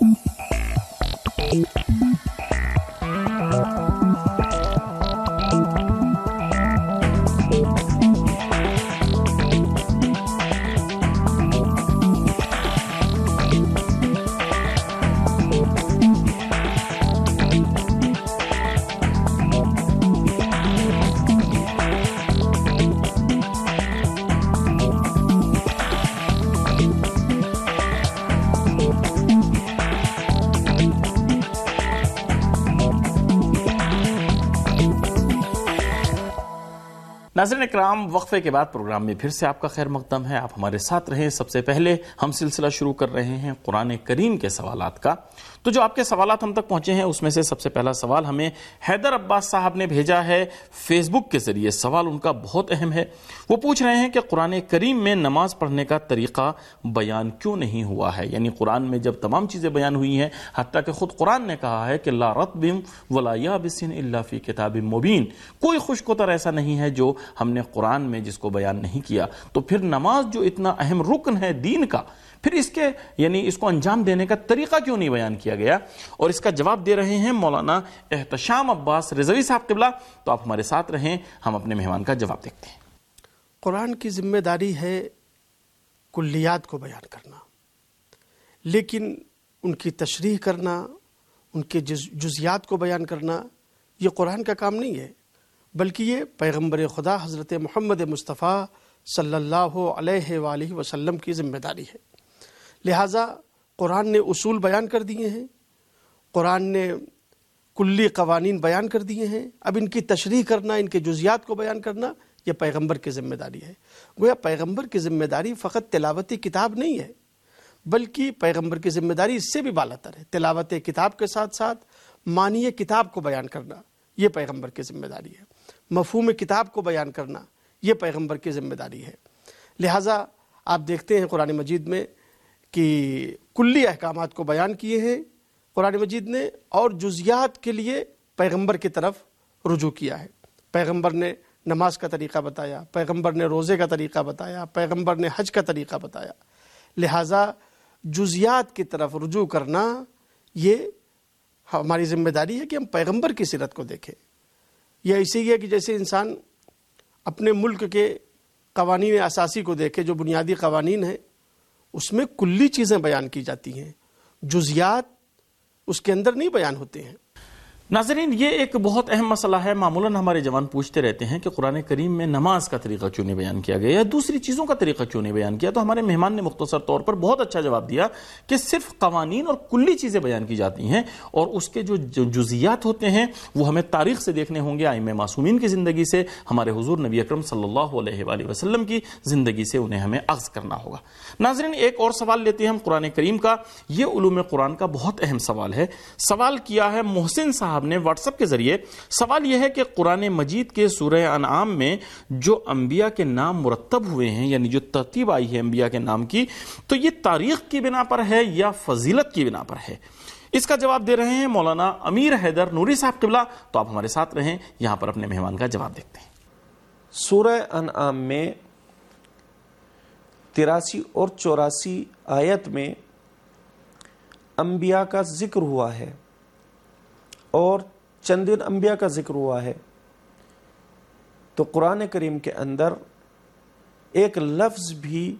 ناظرین اکرام، وقفے کے بعد پروگرام میں پھر سے آپ کا خیر مقدم ہے. آپ ہمارے ساتھ رہیں. سب سے پہلے ہم سلسلہ شروع کر رہے ہیں قرآن کریم کے سوالات کا. تو جو آپ کے سوالات ہم تک پہنچے ہیں اس میں سے سب سے پہلا سوال ہمیں حیدر عباس صاحب نے بھیجا ہے فیس بک کے ذریعے. سوال ان کا بہت اہم ہے. وہ پوچھ رہے ہیں کہ قرآن کریم میں نماز پڑھنے کا طریقہ بیان کیوں نہیں ہوا ہے؟ یعنی قرآن میں جب تمام چیزیں بیان ہوئی ہیں، حتیٰ کہ خود قرآن نے کہا ہے کہ لا رطب ولا یابس الا فی کتاب مبین، کوئی خشک و تر ایسا نہیں ہے جو ہم نے قرآن میں جس کو بیان نہیں کیا. تو پھر نماز جو اتنا اہم رکن ہے دین کا، پھر اس کے یعنی اس کو انجام دینے کا طریقہ کیوں نہیں بیان کیا گیا؟ اور اس کا جواب دے رہے ہیں مولانا احتشام عباس رضوی صاحب قبلہ. تو آپ ہمارے ساتھ رہیں، ہم اپنے مہمان کا جواب دیکھتے ہیں. قرآن کی ذمہ داری ہے کلیات کو بیان کرنا، لیکن ان کی تشریح کرنا، ان کے جز جزیات کو بیان کرنا یہ قرآن کا کام نہیں ہے، بلکہ یہ پیغمبر خدا حضرت محمد مصطفیٰ صلی اللہ علیہ وآلہ وسلم کی ذمہ داری ہے. لہٰذا قرآن نے اصول بیان کر دیے ہیں، قرآن نے کلی قوانین بیان کر دیے ہیں. اب ان کی تشریح کرنا، ان کے جزیات کو بیان کرنا یہ پیغمبر کی ذمہ داری ہے. گویا پیغمبر کی ذمہ داری فقط تلاوتی کتاب نہیں ہے، بلکہ پیغمبر کی ذمہ داری اس سے بھی بالاتر ہے. تلاوت کتاب کے ساتھ ساتھ معنی کتاب کو بیان کرنا یہ پیغمبر کی ذمہ داری ہے. مفہوم کتاب کو بیان کرنا یہ پیغمبر کی ذمہ داری ہے. لہٰذا آپ دیکھتے ہیں قرآن مجید میں کہ کلی احکامات کو بیان کیے ہیں قرآن مجید نے، اور جزیات کے لیے پیغمبر کی طرف رجوع کیا ہے. پیغمبر نے نماز کا طریقہ بتایا، پیغمبر نے روزے کا طریقہ بتایا، پیغمبر نے حج کا طریقہ بتایا. لہٰذا جزیات کی طرف رجوع کرنا یہ ہماری ذمہ داری ہے کہ ہم پیغمبر کی سیرت کو دیکھیں. یہ ایسے ہی ہے کہ جیسے انسان اپنے ملک کے قوانین اساسی کو دیکھے، جو بنیادی قوانین ہیں اس میں کلی چیزیں بیان کی جاتی ہیں، جزیات اس کے اندر نہیں بیان ہوتے ہیں. ناظرین، یہ ایک بہت اہم مسئلہ ہے. معمولاً ہمارے جوان پوچھتے رہتے ہیں کہ قرآن کریم میں نماز کا طریقہ کیوں نہیں بیان کیا گیا یا دوسری چیزوں کا طریقہ کیوں نہیں بیان کیا؟ تو ہمارے مہمان نے مختصر طور پر بہت اچھا جواب دیا کہ صرف قوانین اور کلی چیزیں بیان کی جاتی ہیں، اور اس کے جو جزیات ہوتے ہیں وہ ہمیں تاریخ سے دیکھنے ہوں گے، ائمہ معصومین کی زندگی سے، ہمارے حضور نبی اکرم صلی اللہ علیہ وآلہ وسلم کی زندگی سے انہیں ہمیں اخذ کرنا ہوگا. ناظرین، ایک اور سوال لیتے ہیں ہم قرآن کریم کا. یہ علوم قرآن کا بہت اہم سوال ہے. سوال کیا ہے محسن صاحب نے واٹس ایپ کے ذریعے. سوال یہ ہے کہ قرآن مجید کے سورہ انعام میں جو انبیاء کے نام مرتب ہوئے ہیں، یعنی جو ترتیب آئی ہے انبیاء کے نام کی، تو یہ تاریخ کی بنا پر ہے یا فضیلت کی بنا پر ہے؟ اس کا جواب دے رہے ہیں مولانا امیر حیدر نوری صاحب قبلہ. تو آپ ہمارے ساتھ رہیں، یہاں پر اپنے مہمان کا جواب دیکھتے ہیں. سورہ انعام میں تراسی اور چوراسی آیت میں انبیاء کا ذکر ہوا ہے اور چندن انبیاء کا ذکر ہوا ہے. تو قرآن کریم کے اندر ایک لفظ بھی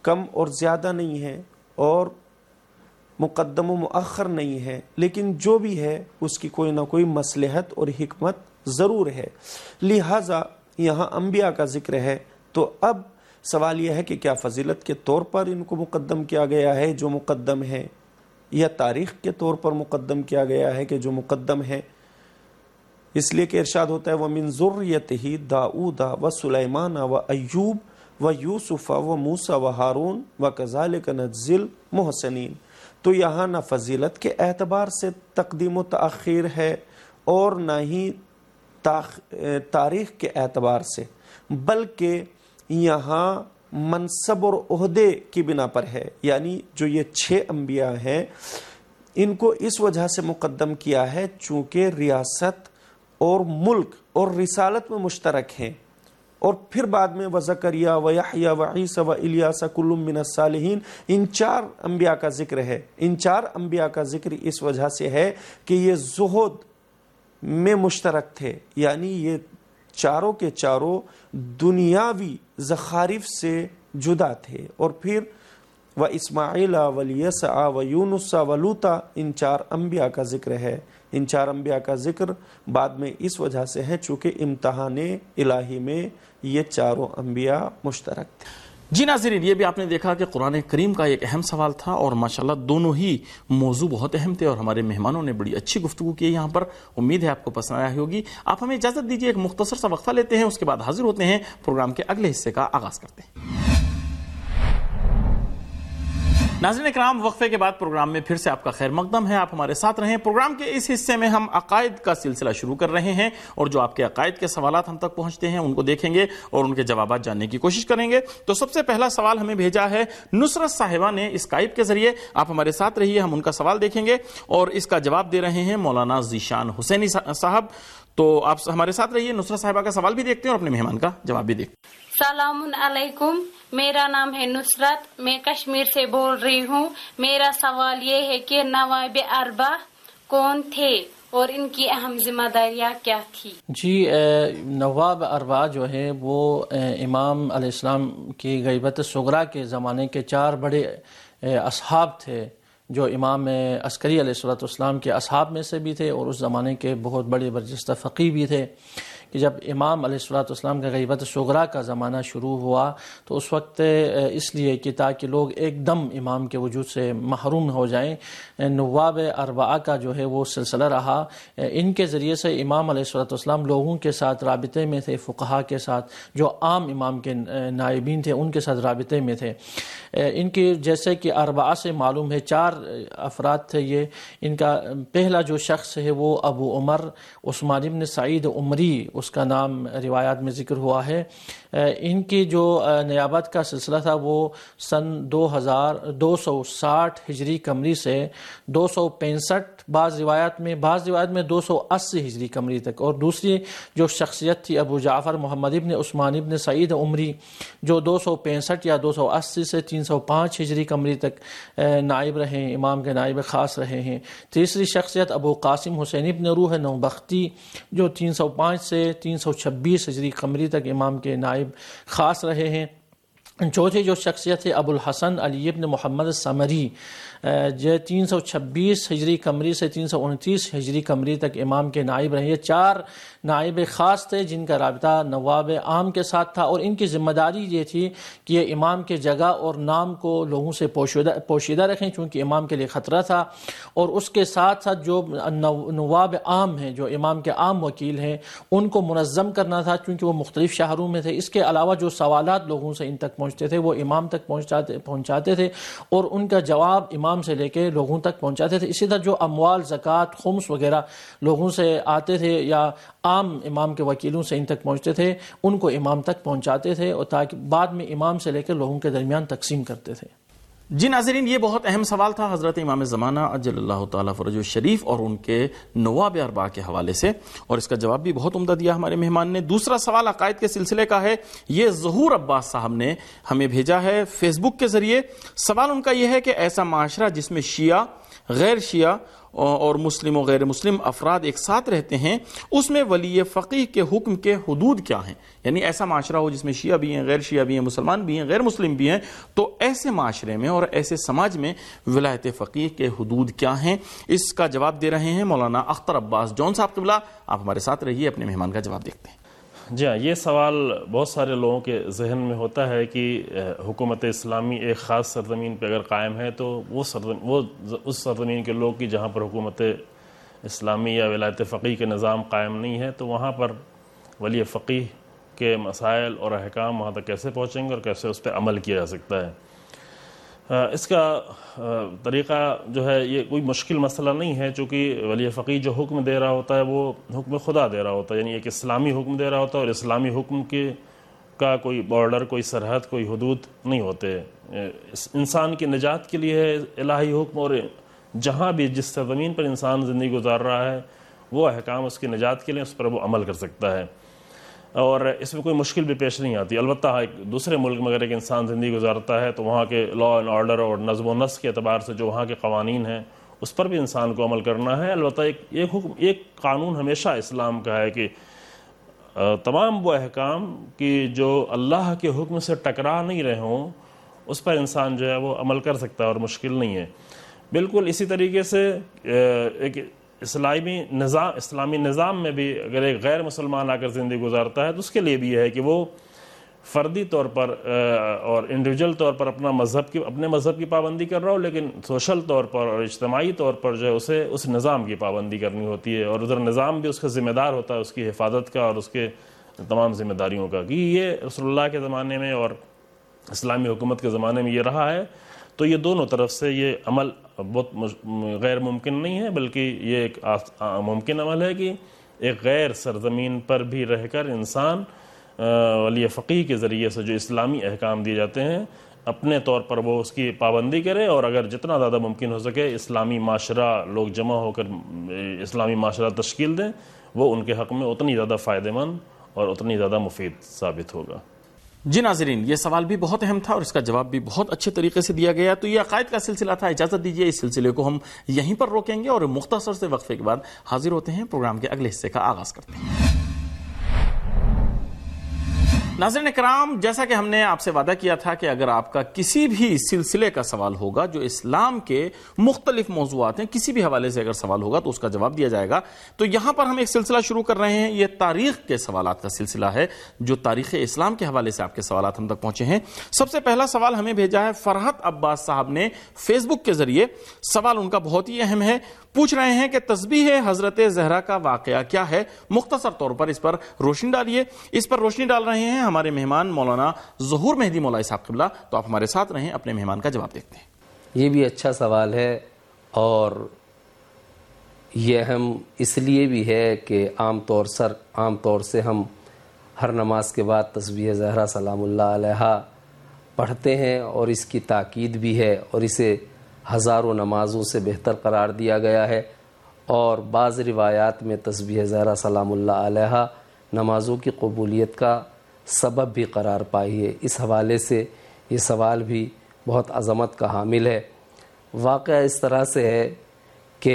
کم اور زیادہ نہیں ہے اور مقدم و مؤخر نہیں ہے، لیکن جو بھی ہے اس کی کوئی نہ کوئی مصلحت اور حکمت ضرور ہے، لہذا یہاں انبیاء کا ذکر ہے۔ تو اب سوال یہ ہے کہ کیا فضیلت کے طور پر ان کو مقدم کیا گیا ہے جو مقدم ہے، یا تاریخ کے طور پر مقدم کیا گیا ہے کہ جو مقدم ہے؟ اس لیے کہ ارشاد ہوتا ہے وَمِن ذُرِّيَّتِهِ داؤد وسلیمان وایوب ویوسف وموسیٰ وہارون وکذالک نجزی المحسنین۔ تو یہاں نہ فضیلت کے اعتبار سے تقدیم و تاخیر ہے اور نہ ہی تاریخ کے اعتبار سے، بلکہ یہاں منصب اور عہدے کی بنا پر ہے، یعنی جو یہ چھ انبیاء ہیں ان کو اس وجہ سے مقدم کیا ہے چونکہ ریاست اور ملک اور رسالت میں مشترک ہیں، اور پھر بعد میں وزکریا و یحییٰ و عیسیٰ و الیاس کل من الصالحین، ان چار انبیاء کا ذکر ہے۔ ان چار انبیاء کا ذکر اس وجہ سے ہے کہ یہ زہد میں مشترک تھے، یعنی یہ چاروں کے چاروں دنیاوی زخارف سے جدا تھے۔ اور پھر و اسماعیل و الیسع و یونس و لوطا، ان چار انبیاء کا ذکر ہے۔ ان چار انبیاء کا ذکر بعد میں اس وجہ سے ہے چونکہ امتحان الہی میں یہ چاروں انبیاء مشترک تھے۔ جی ناظرین، یہ بھی آپ نے دیکھا کہ قرآن کریم کا ایک اہم سوال تھا اور ماشاءاللہ دونوں ہی موضوع بہت اہم تھے اور ہمارے مہمانوں نے بڑی اچھی گفتگو کی یہاں پر، امید ہے آپ کو پسند آیا ہوگی۔ آپ ہمیں اجازت دیجیے ایک مختصر سا وقفہ لیتے ہیں، اس کے بعد حاضر ہوتے ہیں، پروگرام کے اگلے حصے کا آغاز کرتے ہیں۔ ناظرین اکرام، وقفے کے بعد پروگرام میں پھر سے آپ کا خیر مقدم ہے، آپ ہمارے ساتھ رہیں۔ پروگرام کے اس حصے میں ہم عقائد کا سلسلہ شروع کر رہے ہیں اور جو آپ کے عقائد کے سوالات ہم تک پہنچتے ہیں ان کو دیکھیں گے اور ان کے جوابات جاننے کی کوشش کریں گے۔ تو سب سے پہلا سوال ہمیں بھیجا ہے نصرت صاحبہ نے اسکائپ کے ذریعے، آپ ہمارے ساتھ رہیے، ہم ان کا سوال دیکھیں گے اور اس کا جواب دے رہے ہیں مولانا ذیشان حسینی صاحب۔ تو آپ ہمارے ساتھ رہیے، نصرت صاحبہ کا سوال بھی دیکھتے ہیں اور اپنے مہمان کا جواب بھی دیکھتے ہیں۔ السلام علیکم، میرا نام ہے نصرت، میں کشمیر سے بول رہی ہوں۔ میرا سوال یہ ہے کہ نواب اربع کون تھے اور ان کی اہم ذمہ داریاں کیا تھی؟ جی، نواب اربع جو ہے وہ امام علیہ السلام کی غیبت صغریٰ کے زمانے کے چار بڑے اصحاب تھے جو امام عسکری علیہ الصلوۃ والسلام کے اصحاب میں سے بھی تھے اور اس زمانے کے بہت بڑے برجستہ فقیہ بھی تھے کہ جب امام علیہ الصلوۃ والسلام کا غیبت صغریٰ کا زمانہ شروع ہوا تو اس وقت اس لیے کہ تاکہ لوگ ایک دم امام کے وجود سے محروم ہو جائیں، نواب اربعہ کا جو ہے وہ سلسلہ رہا۔ ان کے ذریعے سے امام علیہ الصلوۃ والسلام لوگوں کے ساتھ رابطے میں تھے، فقہا کے ساتھ، جو عام امام کے نائبین تھے ان کے ساتھ رابطے میں تھے۔ ان کی جیسے کہ اربعہ سے معلوم ہے چار افراد تھے یہ۔ ان کا پہلا جو شخص ہے وہ ابو عمر عثمان ابن سعید عمری، اس کا نام روایات میں ذکر ہوا ہے۔ ان کی جو نیابت کا سلسلہ تھا وہ سن دو ہزار دو سو ساٹھ ہجری قمری سے دو سو پینسٹھ بعض روایات میں بعض روایت میں دو سو اسی ہجری قمری تک، اور دوسری جو شخصیت تھی ابو جعفر محمد ابن عثمان ابن سعید عمری جو دو سو پینسٹھ یا دو سو اسی سے تین سو پانچ ہجری قمری تک نائب رہے، امام کے نائب خاص رہے ہیں۔ تیسری شخصیت ابو قاسم حسین ابن روح نوبختی جو تین سو پانچ سے تین سو چھبیس ہجری قمری تک امام کے نائب خاص رہے ہیں۔ چوتھی جو شخصیت ہے ابو الحسن علی ابن محمد السمری جو تین سو چھبیس ہجری قمری سے تین سو انتیس ہجری قمری تک امام کے نائب رہے۔ یہ چار نائب خاص تھے جن کا رابطہ نواب عام کے ساتھ تھا، اور ان کی ذمہ داری یہ تھی کہ یہ امام کے جگہ اور نام کو لوگوں سے پوشیدہ پوشیدہ رکھیں چونکہ امام کے لیے خطرہ تھا، اور اس کے ساتھ ساتھ جو نواب عام ہیں جو امام کے عام وکیل ہیں ان کو منظم کرنا تھا چونکہ وہ مختلف شہروں میں تھے۔ اس کے علاوہ جو سوالات لوگوں سے ان تک پہنچتے تھے وہ امام تک پہنچاتے پہنچاتے تھے اور ان کا جواب امام سے لے کے لوگوں تک پہنچاتے تھے۔ اسی طرح جو اموال، زکوٰۃ، خمس وغیرہ لوگوں سے آتے تھے یا عام امام کے وکیلوں سے ان تک پہنچتے تھے ان کو امام تک پہنچاتے تھے اور تاکہ بعد میں امام سے لے کے لوگوں کے درمیان تقسیم کرتے تھے۔ جی ناظرین، یہ بہت اہم سوال تھا حضرت امام زمانہ عجل اللہ تعالیٰ فرجہ الشریف اور ان کے نواب اربعہ کے حوالے سے، اور اس کا جواب بھی بہت عمدہ دیا ہمارے مہمان نے۔ دوسرا سوال عقائد کے سلسلے کا ہے، یہ ظہور عباس صاحب نے ہمیں بھیجا ہے فیس بک کے ذریعے۔ سوال ان کا یہ ہے کہ ایسا معاشرہ جس میں شیعہ، غیر شیعہ اور مسلم و غیر مسلم افراد ایک ساتھ رہتے ہیں، اس میں ولی فقیہ کے حکم کے حدود کیا ہیں؟ یعنی ایسا معاشرہ ہو جس میں شیعہ بھی ہیں، غیر شیعہ بھی ہیں، مسلمان بھی ہیں، غیر مسلم بھی ہیں، تو ایسے معاشرے میں اور ایسے سماج میں ولایت فقیہ کے حدود کیا ہیں؟ اس کا جواب دے رہے ہیں مولانا اختر عباس جون صاحب قبلہ۔ آپ ہمارے ساتھ رہیے، اپنے مہمان کا جواب دیکھتے ہیں۔ جی ہاں، یہ سوال بہت سارے لوگوں کے ذہن میں ہوتا ہے کہ حکومت اسلامی ایک خاص سرزمین پہ اگر قائم ہے تو وہ سرزمین وہ اس سرزمین کے لوگ کی جہاں پر حکومت اسلامی یا ولایت فقیہ کے نظام قائم نہیں ہے تو وہاں پر ولی فقیہ کے مسائل اور احکام وہاں تک کیسے پہنچیں گے اور کیسے اس پہ عمل کیا جا سکتا ہے۔ اس کا طریقہ جو ہے یہ کوئی مشکل مسئلہ نہیں ہے، چونکہ ولی فقیہ جو حکم دے رہا ہوتا ہے وہ حکم خدا دے رہا ہوتا ہے، یعنی ایک اسلامی حکم دے رہا ہوتا ہے، اور اسلامی حکم کے کا کوئی بارڈر، کوئی سرحد، کوئی حدود نہیں ہوتے۔ انسان کی نجات کے لیے ہے الہی حکم، اور جہاں بھی جس سرزمین پر انسان زندگی گزار رہا ہے وہ احکام اس کی نجات کے لیے، اس پر وہ عمل کر سکتا ہے، اور اس میں کوئی مشکل بھی پیش نہیں آتی۔ البتہ ایک دوسرے ملک میں اگر ایک انسان زندگی گزارتا ہے تو وہاں کے لا اینڈ آرڈر اور نظم و نسق کے اعتبار سے جو وہاں کے قوانین ہیں اس پر بھی انسان کو عمل کرنا ہے۔ البتہ ایک ایک حکم ایک قانون ہمیشہ اسلام کا ہے کہ تمام وہ احکام کی جو اللہ کے حکم سے ٹکرا نہیں رہے ہوں اس پر انسان جو ہے وہ عمل کر سکتا ہے، اور مشکل نہیں ہے۔ بالکل اسی طریقے سے ایک اسلامی نظام اسلامی نظام میں بھی اگر ایک غیر مسلمان آ کر زندگی گزارتا ہے تو اس کے لیے بھی یہ ہے کہ وہ فردی طور پر اور انڈیویجول طور پر اپنا مذہب کی اپنے مذہب کی پابندی کر رہا ہو، لیکن سوشل طور پر اور اجتماعی طور پر جو ہے اسے اس نظام کی پابندی کرنی ہوتی ہے، اور ادھر نظام بھی اس کا ذمہ دار ہوتا ہے اس کی حفاظت کا اور اس کے تمام ذمہ داریوں کا۔ کہ یہ رسول اللہ کے زمانے میں اور اسلامی حکومت کے زمانے میں یہ رہا ہے، تو یہ دونوں طرف سے یہ عمل بہت غیر ممکن نہیں ہے، بلکہ یہ ایک ممکن عمل ہے کہ ایک غیر سرزمین پر بھی رہ کر انسان ولی فقیہ کے ذریعے سے جو اسلامی احکام دیے جاتے ہیں اپنے طور پر وہ اس کی پابندی کرے، اور اگر جتنا زیادہ ممکن ہو سکے اسلامی معاشرہ لوگ جمع ہو کر اسلامی معاشرہ تشکیل دیں، وہ ان کے حق میں اتنی زیادہ فائدہ مند اور اتنی زیادہ مفید ثابت ہوگا۔ جی ناظرین، یہ سوال بھی بہت اہم تھا اور اس کا جواب بھی بہت اچھے طریقے سے دیا گیا۔ تو یہ عقائد کا سلسلہ تھا، اجازت دیجیے اس سلسلے کو ہم یہیں پر روکیں گے اور مختصر سے وقفے کے بعد حاضر ہوتے ہیں، پروگرام کے اگلے حصے کا آغاز کرتے ہیں۔ ناظرین کرام، جیسا کہ ہم نے آپ سے وعدہ کیا تھا کہ اگر آپ کا کسی بھی سلسلے کا سوال ہوگا جو اسلام کے مختلف موضوعات ہیں، کسی بھی حوالے سے اگر سوال ہوگا تو اس کا جواب دیا جائے گا۔ تو یہاں پر ہم ایک سلسلہ شروع کر رہے ہیں، یہ تاریخ کے سوالات کا سلسلہ ہے، جو تاریخ اسلام کے حوالے سے آپ کے سوالات ہم تک پہنچے ہیں۔ سب سے پہلا سوال ہمیں بھیجا ہے فرحت عباس صاحب نے فیس بک کے ذریعے۔ سوال ان کا بہت ہی اہم ہے، پوچھ رہے ہیں کہ تسبیح حضرت زہرا کا واقعہ کیا ہے؟ مختصر طور پر اس پر روشنی ڈالیے۔ اس پر روشنی ڈال رہے ہیں ہمارے مہمان مولانا ظہور مہدی مولوی صاحب قبلہ۔ تو آپ ہمارے ساتھ رہیں، اپنے مہمان کا جواب دیکھتے ہیں۔ یہ بھی اچھا سوال ہے، اور یہ اہم اس لیے بھی ہے کہ عام طور سر عام طور سے ہم ہر نماز کے بعد تسبیح زہرا سلام اللہ علیہا پڑھتے ہیں، اور اس کی تاکید بھی ہے، اور اسے ہزاروں نمازوں سے بہتر قرار دیا گیا ہے، اور بعض روایات میں تسبیح زہرا سلام اللہ علیہا نمازوں کی قبولیت کا سبب بھی قرار پائی ہے۔ اس حوالے سے یہ سوال بھی بہت عظمت کا حامل ہے۔ واقعہ اس طرح سے ہے کہ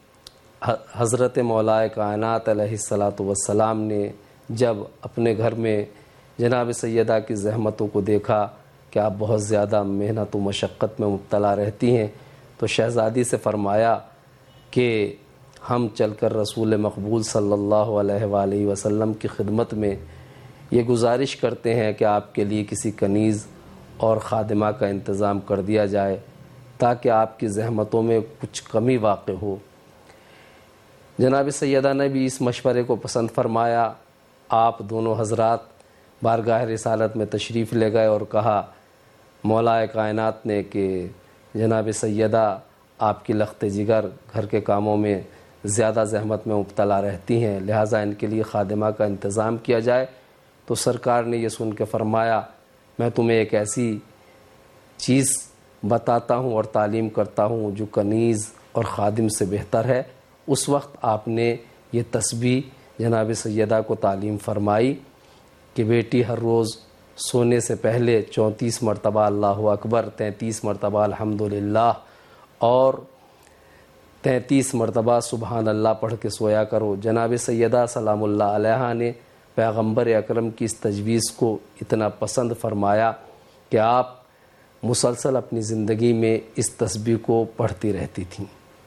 حضرت مولا کائنات علیہ الصلاۃ والسلام نے جب اپنے گھر میں جناب سیدہ کی زحمتوں کو دیکھا کہ آپ بہت زیادہ محنت و مشقت میں مبتلا رہتی ہیں، تو شہزادی سے فرمایا کہ ہم چل کر رسول مقبول صلی اللہ علیہ وآلہ وسلم کی خدمت میں یہ گزارش کرتے ہیں کہ آپ کے لیے کسی کنیز اور خادمہ کا انتظام کر دیا جائے تاکہ آپ کی زحمتوں میں کچھ کمی واقع ہو۔ جناب سیدہ نے بھی اس مشورے کو پسند فرمایا۔ آپ دونوں حضرات بارگاہ رسالت میں تشریف لے گئے اور کہا مولا کائنات نے کہ جناب سیدہ آپ کی لخت جگر گھر کے کاموں میں زیادہ زحمت میں مبتلا رہتی ہیں، لہٰذا ان کے لیے خادمہ کا انتظام کیا جائے۔ تو سرکار نے یہ سن کے فرمایا میں تمہیں ایک ایسی چیز بتاتا ہوں اور تعلیم کرتا ہوں جو کنیز اور خادم سے بہتر ہے۔ اس وقت آپ نے یہ تسبیح جناب سیدہ کو تعلیم فرمائی کہ بیٹی ہر روز سونے سے پہلے چونتیس مرتبہ اللہ اکبر، تینتیس مرتبہ الحمدللہ اور تینتیس مرتبہ سبحان اللہ پڑھ کے سویا کرو. جناب سیدہ سلام اللہ علیہا نے پیغمبر اکرم کی اس تجویز کو اتنا پسند فرمایا کہ آپ مسلسل اپنی زندگی میں اس تسبیح کو پڑھتی رہتی تھیں.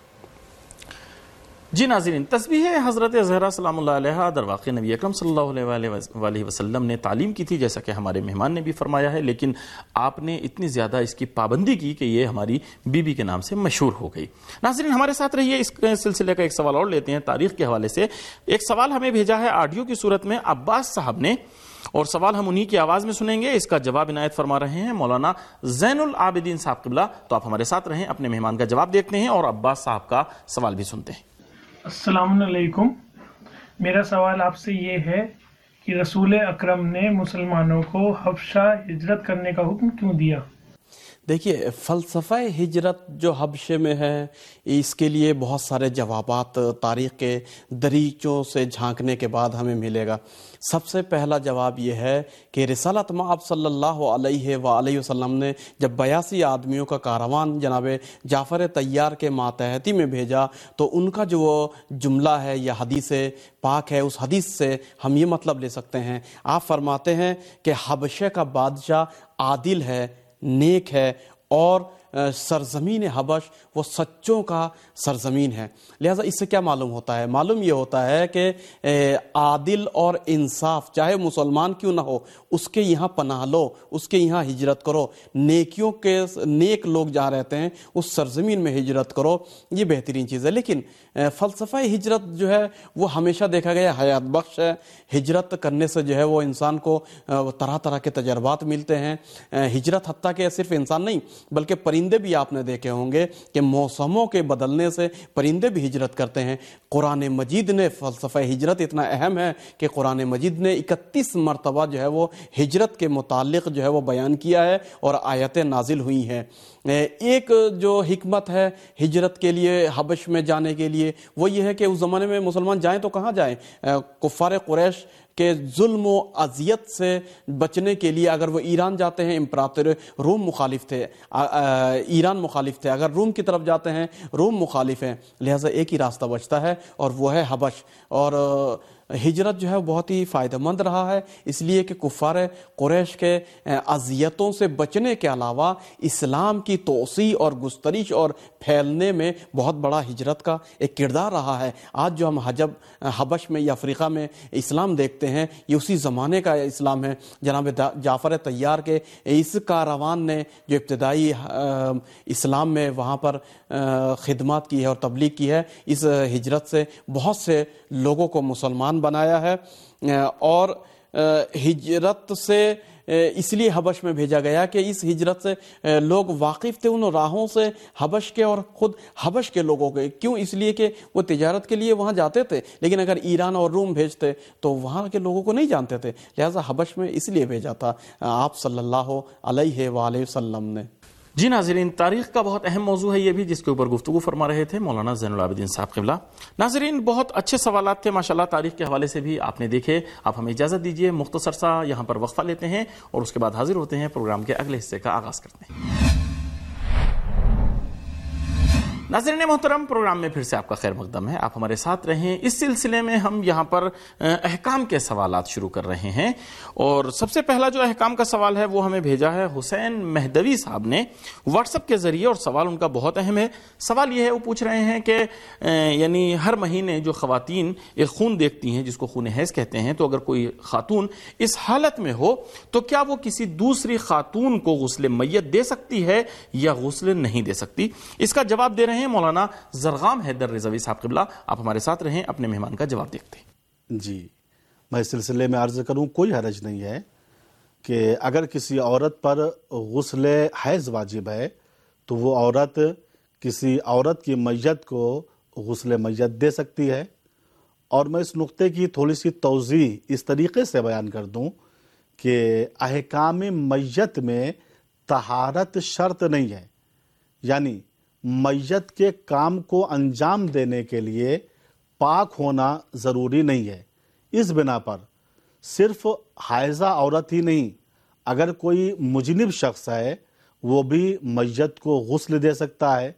جی ناظرین، تسبیح حضرت زہرا سلام اللہ علیہا در واقع نبی اکرم صلی اللہ علیہ وسلم نے تعلیم کی تھی، جیسا کہ ہمارے مہمان نے بھی فرمایا ہے، لیکن آپ نے اتنی زیادہ اس کی پابندی کی کہ یہ ہماری بی بی کے نام سے مشہور ہو گئی. ناظرین ہمارے ساتھ رہیے، اس سلسلے کا ایک سوال اور لیتے ہیں تاریخ کے حوالے سے. ایک سوال ہمیں بھیجا ہے آڈیو کی صورت میں عباس صاحب نے، اور سوال ہم انہی کی آواز میں سنیں گے. اس کا جواب عنایت فرما رہے ہیں مولانا زین العابدین صاحب قبلہ. تو آپ ہمارے ساتھ رہیں، اپنے مہمان کا جواب دیکھتے ہیں اور عباس صاحب کا سوال بھی سنتے ہیں. السلام علیکم، میرا سوال آپ سے یہ ہے کہ رسول اکرم نے مسلمانوں کو حبشہ ہجرت کرنے کا حکم کیوں دیا؟ دیکھیے، فلسفہ ہجرت جو حبشے میں ہے، اس کے لیے بہت سارے جوابات تاریخ کے دریچوں سے جھانکنے کے بعد ہمیں ملے گا. سب سے پہلا جواب یہ ہے کہ رسالت مآب صلی اللہ علیہ وآلہ وسلم نے جب بیاسی آدمیوں کا کاروان جناب جعفر طیار کے ماتحتی میں بھیجا، تو ان کا جو وہ جملہ ہے یا حدیث پاک ہے، اس حدیث سے ہم یہ مطلب لے سکتے ہیں. آپ فرماتے ہیں کہ حبشے کا بادشاہ عادل ہے، نیک ہے، اور سرزمین حبش وہ سچوں کا سرزمین ہے. لہذا اس سے کیا معلوم ہوتا ہے؟ معلوم یہ ہوتا ہے کہ عادل اور انصاف چاہے مسلمان کیوں نہ ہو، اس کے یہاں پناہ لو، اس کے یہاں ہجرت کرو. نیکیوں کے نیک لوگ جہاں رہتے ہیں اس سرزمین میں ہجرت کرو، یہ بہترین چیز ہے. لیکن فلسفہ ہجرت جو ہے وہ ہمیشہ دیکھا گیا حیات بخش ہے. ہجرت کرنے سے جو ہے وہ انسان کو طرح طرح کے تجربات ملتے ہیں. ہجرت حتیٰ کہ صرف انسان نہیں بلکہ پرندے بھی آپ نے دیکھے ہوں گے کہ موسموں کے بدلنے سے پرندے بھی ہجرت کرتے ہیں. قرآن مجید نے فلسفہ ہجرت اتنا اہم ہے کہ قرآن مجید نے اکتیس مرتبہ جو ہے وہ ہجرت کے متعلق جو ہے وہ بیان کیا ہے اور آیتیں نازل ہوئی ہیں. ایک جو حکمت ہے ہجرت کے لیے، حبش میں جانے کے لیے، وہ یہ ہے کہ اس زمانے میں مسلمان جائیں تو کہاں جائیں؟ کفار قریش کہ ظلم و اذیت سے بچنے کے لیے اگر وہ ایران جاتے ہیں، امپراتور روم مخالف تھے، ایران مخالف تھے. اگر روم کی طرف جاتے ہیں، روم مخالف ہیں. لہٰذا ایک ہی راستہ بچتا ہے اور وہ ہے حبش. اور ہجرت جو ہے بہت ہی فائدہ مند رہا ہے، اس لیے کہ کفار قریش کے اذیتوں سے بچنے کے علاوہ اسلام کی توسیع اور گسترش اور پھیلنے میں بہت بڑا ہجرت کا ایک کردار رہا ہے. آج جو ہم حجب حبش میں یا افریقہ میں اسلام دیکھتے ہیں، یہ اسی زمانے کا اسلام ہے. جناب جعفر طیار کے اس کاروان نے جو ابتدائی اسلام میں وہاں پر خدمات کی ہے اور تبلیغ کی ہے، اس ہجرت سے بہت سے لوگوں کو مسلمان بنایا ہے. اور ہجرت سے اس لیے حبش میں بھیجا گیا کہ اس ہجرت سے لوگ واقف تھے ان راہوں سے حبش کے اور خود حبش کے لوگوں کے. کیوں؟ اس لیے کہ وہ تجارت کے لیے وہاں جاتے تھے، لیکن اگر ایران اور روم بھیجتے تو وہاں کے لوگوں کو نہیں جانتے تھے. لہٰذا حبش میں اس لیے بھیجا تھا آپ صلی اللہ علیہ وآلہ وسلم نے. جی ناظرین، تاریخ کا بہت اہم موضوع ہے یہ بھی، جس کے اوپر گفتگو فرما رہے تھے مولانا زین العابدین صاحب قبلہ. ناظرین، بہت اچھے سوالات تھے ماشاءاللہ، تاریخ کے حوالے سے بھی آپ نے دیکھے. آپ ہمیں اجازت دیجئے مختصر سا یہاں پر وقفہ لیتے ہیں اور اس کے بعد حاضر ہوتے ہیں، پروگرام کے اگلے حصے کا آغاز کرتے ہیں. ناظرین محترم، پروگرام میں پھر سے آپ کا خیر مقدم ہے. آپ ہمارے ساتھ رہیں. اس سلسلے میں ہم یہاں پر احکام کے سوالات شروع کر رہے ہیں، اور سب سے پہلا جو احکام کا سوال ہے وہ ہمیں بھیجا ہے حسین مہدوی صاحب نے واٹس ایپ کے ذریعے، اور سوال ان کا بہت اہم ہے. سوال یہ ہے، وہ پوچھ رہے ہیں کہ یعنی ہر مہینے جو خواتین ایک خون دیکھتی ہیں جس کو خون حیض کہتے ہیں، تو اگر کوئی خاتون اس حالت میں ہو تو کیا وہ کسی دوسری خاتون کو غسل میت دے سکتی ہے یا غسل نہیں دے سکتی؟ اس کا جواب دے رہے ہیں مولانا زرغام حیدر رضوی صاحب قبلہ. آپ ہمارے ساتھ رہیں، اپنے مہمان کا جواب دیکھتے ہیں. جی، میں اس سلسلے میں عرض کروں، کوئی حرج نہیں ہے کہ اگر کسی عورت پر غسل حیض واجب ہے تو وہ عورت کسی عورت کی میت کو غسل میت دے سکتی ہے. اور میں اس نقطے کی تھوڑی سی توضیح اس طریقے سے بیان کر دوں کہ احکام میت میں طہارت شرط نہیں ہے، یعنی میت کے کام کو انجام دینے کے لیے پاک ہونا ضروری نہیں ہے. اس بنا پر صرف حائضہ عورت ہی نہیں، اگر کوئی مجنب شخص ہے وہ بھی میت کو غسل دے سکتا ہے.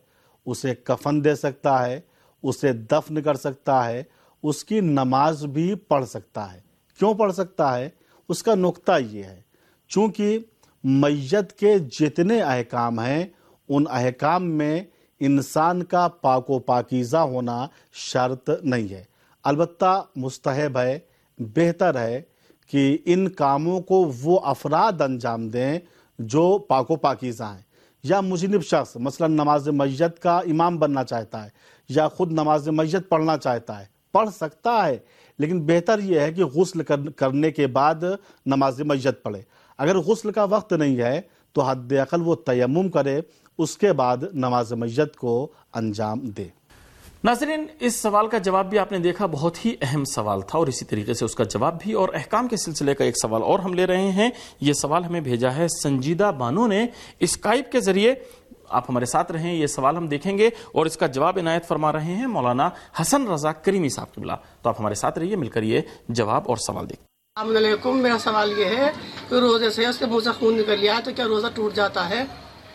اسے کفن دے سکتا ہے، اسے دفن کر سکتا ہے، اس کی نماز بھی پڑھ سکتا ہے۔ کیوں پڑھ سکتا ہے؟ اس کا نقطہ یہ ہے چونکہ میت کے جتنے احکام ہیں ان احکام میں انسان کا پاک و پاکیزہ ہونا شرط نہیں ہے، البتہ مستحب ہے، بہتر ہے کہ ان کاموں کو وہ افراد انجام دیں جو پاک و پاکیزہ ہیں، یا مجنب شخص مثلا نماز میت کا امام بننا چاہتا ہے یا خود نماز میت پڑھنا چاہتا ہے، پڑھ سکتا ہے، لیکن بہتر یہ ہے کہ غسل کرنے کے بعد نماز میت پڑھے۔ اگر غسل کا وقت نہیں ہے تو حد اقل وہ تیمم کرے، اس کے بعد نماز میت کو انجام دے۔ ناظرین، اس سوال کا جواب بھی آپ نے دیکھا، بہت ہی اہم سوال تھا، اور اسی طریقے سے اس کا جواب بھی، اور احکام کے سلسلے کا ایک سوال اور ہم لے رہے ہیں۔ یہ سوال ہمیں بھیجا ہے سنجیدہ بانو نے اسکائپ کے ذریعے۔ آپ ہمارے ساتھ رہیں، یہ سوال ہم دیکھیں گے اور اس کا جواب عنایت فرما رہے ہیں مولانا حسن رضا کریمی صاحب قبلہ۔ تو آپ ہمارے ساتھ رہیے، مل کر یہ جواب اور سوال دیکھیں۔ السلام علیکم، میرا سوال یہ ہے کہ روزے سے اس کے منہ سے خون نکل گیا تو کیا روزہ ٹوٹ جاتا ہے؟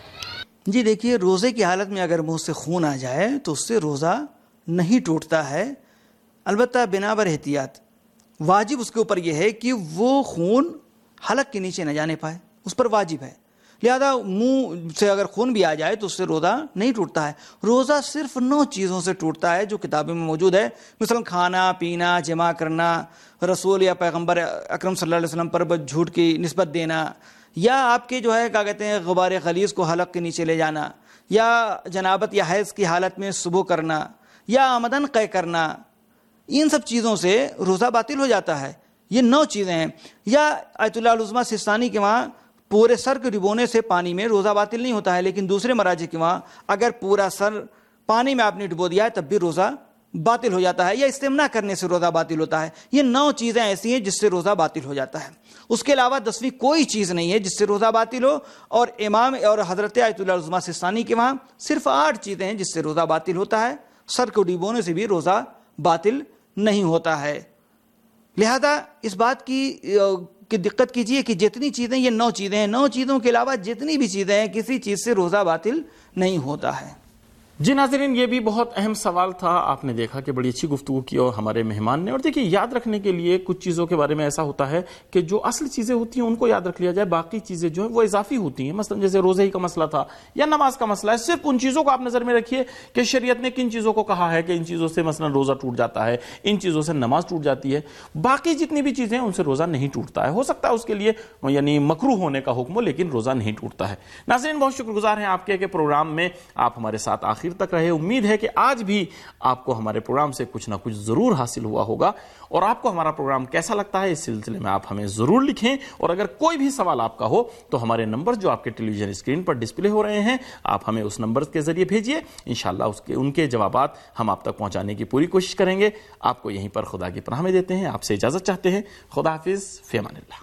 جی دیکھیے، روزے کی حالت میں اگر منہ سے خون آ جائے تو اس سے روزہ نہیں ٹوٹتا ہے، البتہ بنا بر احتیاط واجب اس کے اوپر یہ ہے کہ وہ خون حلق کے نیچے نہ جانے پائے، اس پر واجب ہے، لہذا منہ سے اگر خون بھی آ جائے تو اس سے روزہ نہیں ٹوٹتا ہے۔ روزہ صرف نو چیزوں سے ٹوٹتا ہے جو کتابوں میں موجود ہے، مثلا کھانا پینا، جمع کرنا، رسول یا پیغمبر اکرم صلی اللہ علیہ وسلم پر جھوٹ کی نسبت دینا، یا آپ کے جو ہے کیا کہتے ہیں غبار غلیظ کو حلق کے نیچے لے جانا، یا جنابت یا حیض کی حالت میں صبح کرنا، یا آمدن قے کرنا، ان سب چیزوں سے روزہ باطل ہو جاتا ہے۔ یہ نو چیزیں ہیں۔ یا آیت اللہ العظمیٰ سستانی کے وہاں پورے سر کے ڈبونے سے پانی میں روزہ باطل نہیں ہوتا ہے، لیکن دوسرے مراجع کے وہاں اگر پورا سر پانی میں آپ نے ڈبو دیا ہے تب بھی روزہ باطل ہو جاتا ہے، یا استمنا کرنے سے روزہ باطل ہوتا ہے۔ یہ نو چیزیں ایسی ہیں جس سے روزہ باطل ہو جاتا ہے، اس کے علاوہ دسویں کوئی چیز نہیں ہے جس سے روزہ باطل ہو۔ اور امام اور حضرت آیت اللہ العظمیٰ سستانی کے وہاں صرف آٹھ چیزیں ہیں جس سے روزہ باطل ہوتا ہے، سر کو ڈبونے سے بھی روزہ باطل نہیں ہوتا ہے۔ لہذا اس بات کی کہ دقت کیجئے کہ جتنی چیزیں، یہ نو چیزیں ہیں، نو چیزوں کے علاوہ جتنی بھی چیزیں ہیں کسی چیز سے روزہ باطل نہیں ہوتا ہے۔ جی ناظرین، یہ بھی بہت اہم سوال تھا، آپ نے دیکھا کہ بڑی اچھی گفتگو کی اور ہمارے مہمان نے۔ اور دیکھیے، یاد رکھنے کے لیے کچھ چیزوں کے بارے میں ایسا ہوتا ہے کہ جو اصل چیزیں ہوتی ہیں ان کو یاد رکھ لیا جائے، باقی چیزیں جو ہیں وہ اضافی ہوتی ہیں۔ مثلا جیسے روزے ہی کا مسئلہ تھا یا نماز کا مسئلہ ہے، صرف ان چیزوں کو آپ نظر میں رکھیے کہ شریعت نے کن چیزوں کو کہا ہے کہ ان چیزوں سے مثلا روزہ ٹوٹ جاتا ہے، ان چیزوں سے نماز ٹوٹ جاتی ہے، باقی جتنی بھی چیزیں ہیں ان سے روزہ نہیں ٹوٹتا ہے۔ ہو سکتا ہے اس کے لیے یعنی مکروہ ہونے کا حکم ہو، لیکن روزہ نہیں ٹوٹتا ہے۔ ناظرین، بہت شکر گزار ہیں آپ کے کہ پروگرام میں آپ ہمارے ساتھ آخر تک رہے۔ امید ہے کہ آج بھی آپ کو ہمارے پروگرام سے کچھ نہ کچھ ضرور حاصل ہوا ہوگا، اور آپ کو ہمارا پروگرام کیسا لگتا ہے اس سلسلے میں آپ ہمیں ضرور لکھیں۔ اور اگر کوئی بھی سوال آپ کا ہو تو ہمارے نمبر جو آپ کے ٹیلی ویژن اسکرین پر ڈسپلے ہو رہے ہیں، آپ ہمیں اس نمبر کے ذریعے بھیجیے، انشاءاللہ اس کے ان کے جوابات ہم آپ تک پہنچانے کی پوری کوشش کریں گے۔ آپ کو یہیں پر خدا کی پناہ میں دیتے ہیں، آپ سے اجازت چاہتے ہیں۔ خدا حافظ، فی امان اللہ۔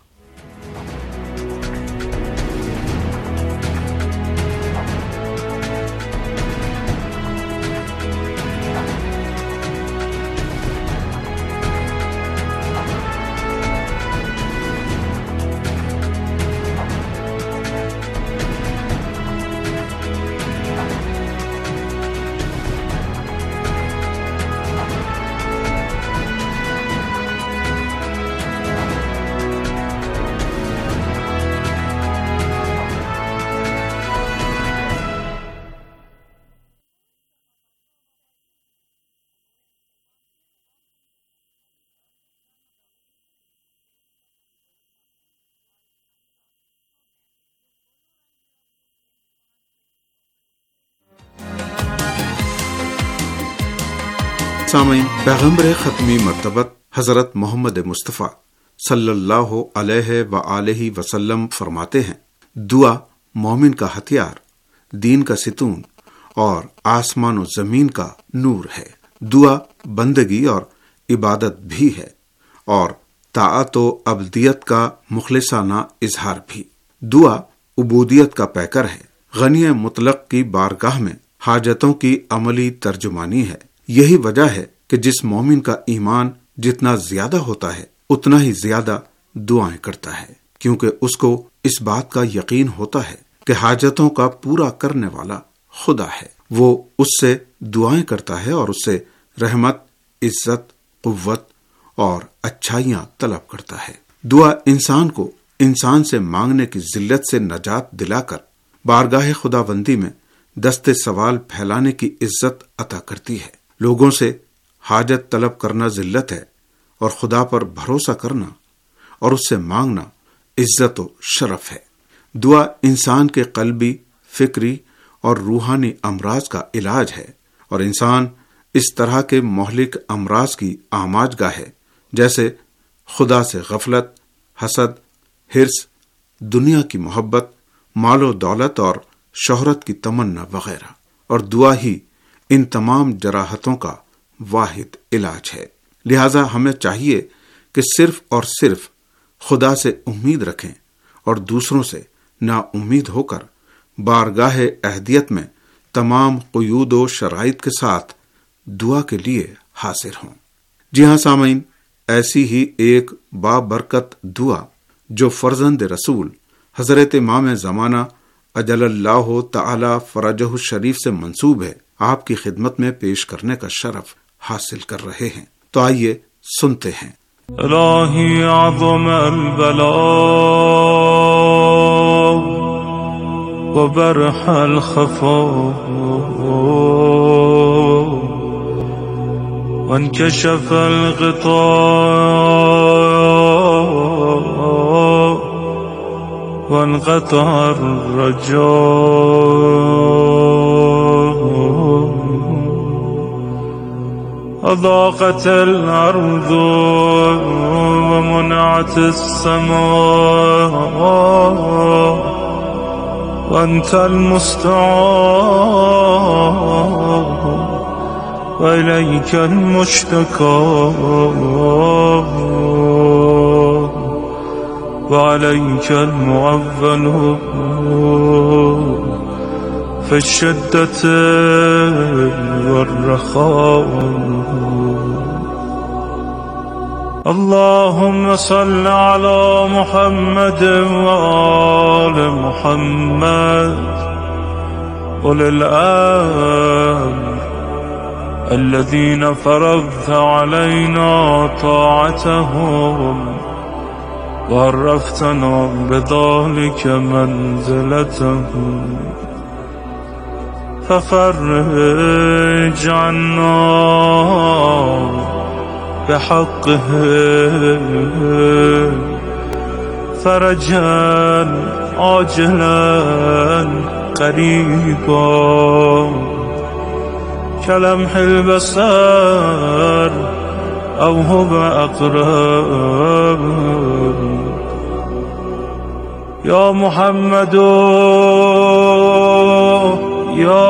سامعین، پیغمبر ختمی مرتبت حضرت محمد مصطفیٰ صلی اللہ علیہ وآلہ وسلم فرماتے ہیں، دعا مومن کا ہتھیار، دین کا ستون اور آسمان و زمین کا نور ہے۔ دعا بندگی اور عبادت بھی ہے، اور طاعت و عبدیت کا مخلصانہ اظہار بھی۔ دعا عبودیت کا پیکر ہے، غنی مطلق کی بارگاہ میں حاجتوں کی عملی ترجمانی ہے۔ یہی وجہ ہے کہ جس مومن کا ایمان جتنا زیادہ ہوتا ہے اتنا ہی زیادہ دعائیں کرتا ہے، کیونکہ اس کو اس بات کا یقین ہوتا ہے کہ حاجتوں کا پورا کرنے والا خدا ہے۔ वो उससे दुआएं करता है और उससे रहमत, इज्जत, कुव्वत और अच्छाइयां तलब करता है। दुआ इंसान को इंसान से मांगने की जिल्लत से नजात दिलाकर बारगाह खुदाबंदी में दस्ते सवाल फैलाने की इज्जत अता करती है। लोगों से हाजत तलब करना जिल्लत है और खुदा पर भरोसा करना और उससे मांगना इज्जत और शरफ है। दुआ इंसान के कल्बी, फिक्री और रूहानी अमराज का इलाज है और इंसान इस तरह के मोहलिक अमराज की आमाजगाह है जैसे खुदा से गफलत, हसद, हिर्स, दुनिया की मोहब्बत, मालो दौलत और शोहरत की तमन्ना वगैरह। और दुआ ही इन तमाम जराहतों का वाहिद इलाज है। लिहाजा हमें चाहिए कि सिर्फ और सिर्फ खुदा से उम्मीद रखें और दूसरों से ना उम्मीद होकर बारगाह अहदियत में तमाम क़ुयूद व शराइत के साथ दुआ के लिए हाजिर हों। जी हाँ सामीन, ऐसी ही एक बाबरकत दुआ जो फर्जंद रसूल हजरत इमाम ज़माना अजलल्लाहु तआला फरजहु शरीफ से मंसूब है, आपकी खिदमत में पेश करने का शरफ हासिल कर रहे हैं। तो आइए सुनते हैं। इलाही आज़म अल-बला व बरहल खफा व इनकशफ अल-ग़िता व इनक़ता अर-रजा أضاقت الأرض ومنعت السماء وأنت المستعان وإليك المشتكى وعليك المعول في الشدة والرخاء اللهم صل على محمد وآل محمد أولي الأمر الذين فرضت علينا طاعتهم وعرفتنا بذلك منزلتهم ففرج عنا بحقه فرجا عاجلا قريبا كلمح البصر أو هو أقرب يا محمد يا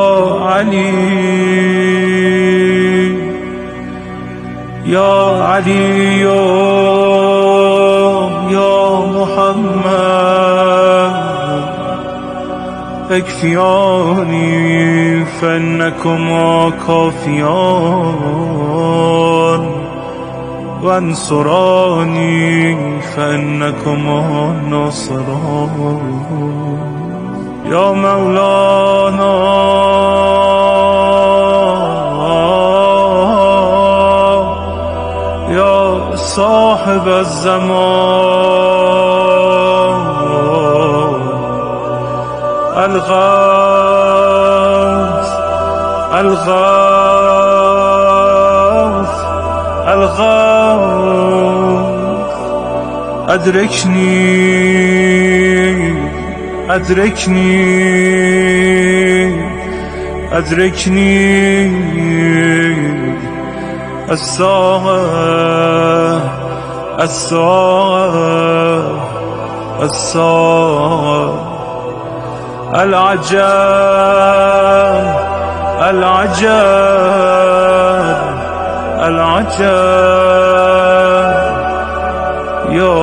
علي يا علي يا محمد اكفياني فإنكما كافيان وانصراني فإنكما ناصران يا مولانا يا صاحب الزمان الغوث الغوث الغوث أدركني أدركني أدركني الساعة الساعة الساعة العجاب العجاب العجاب يا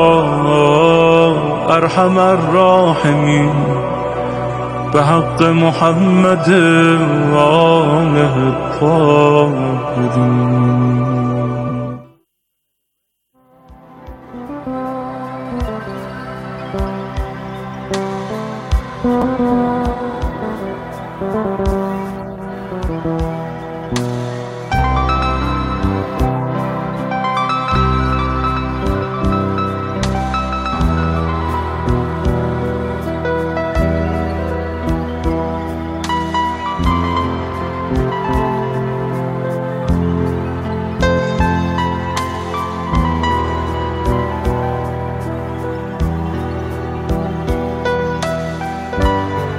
أرحم الراحمين بحق محمد وآله الطاهرين. Thank you.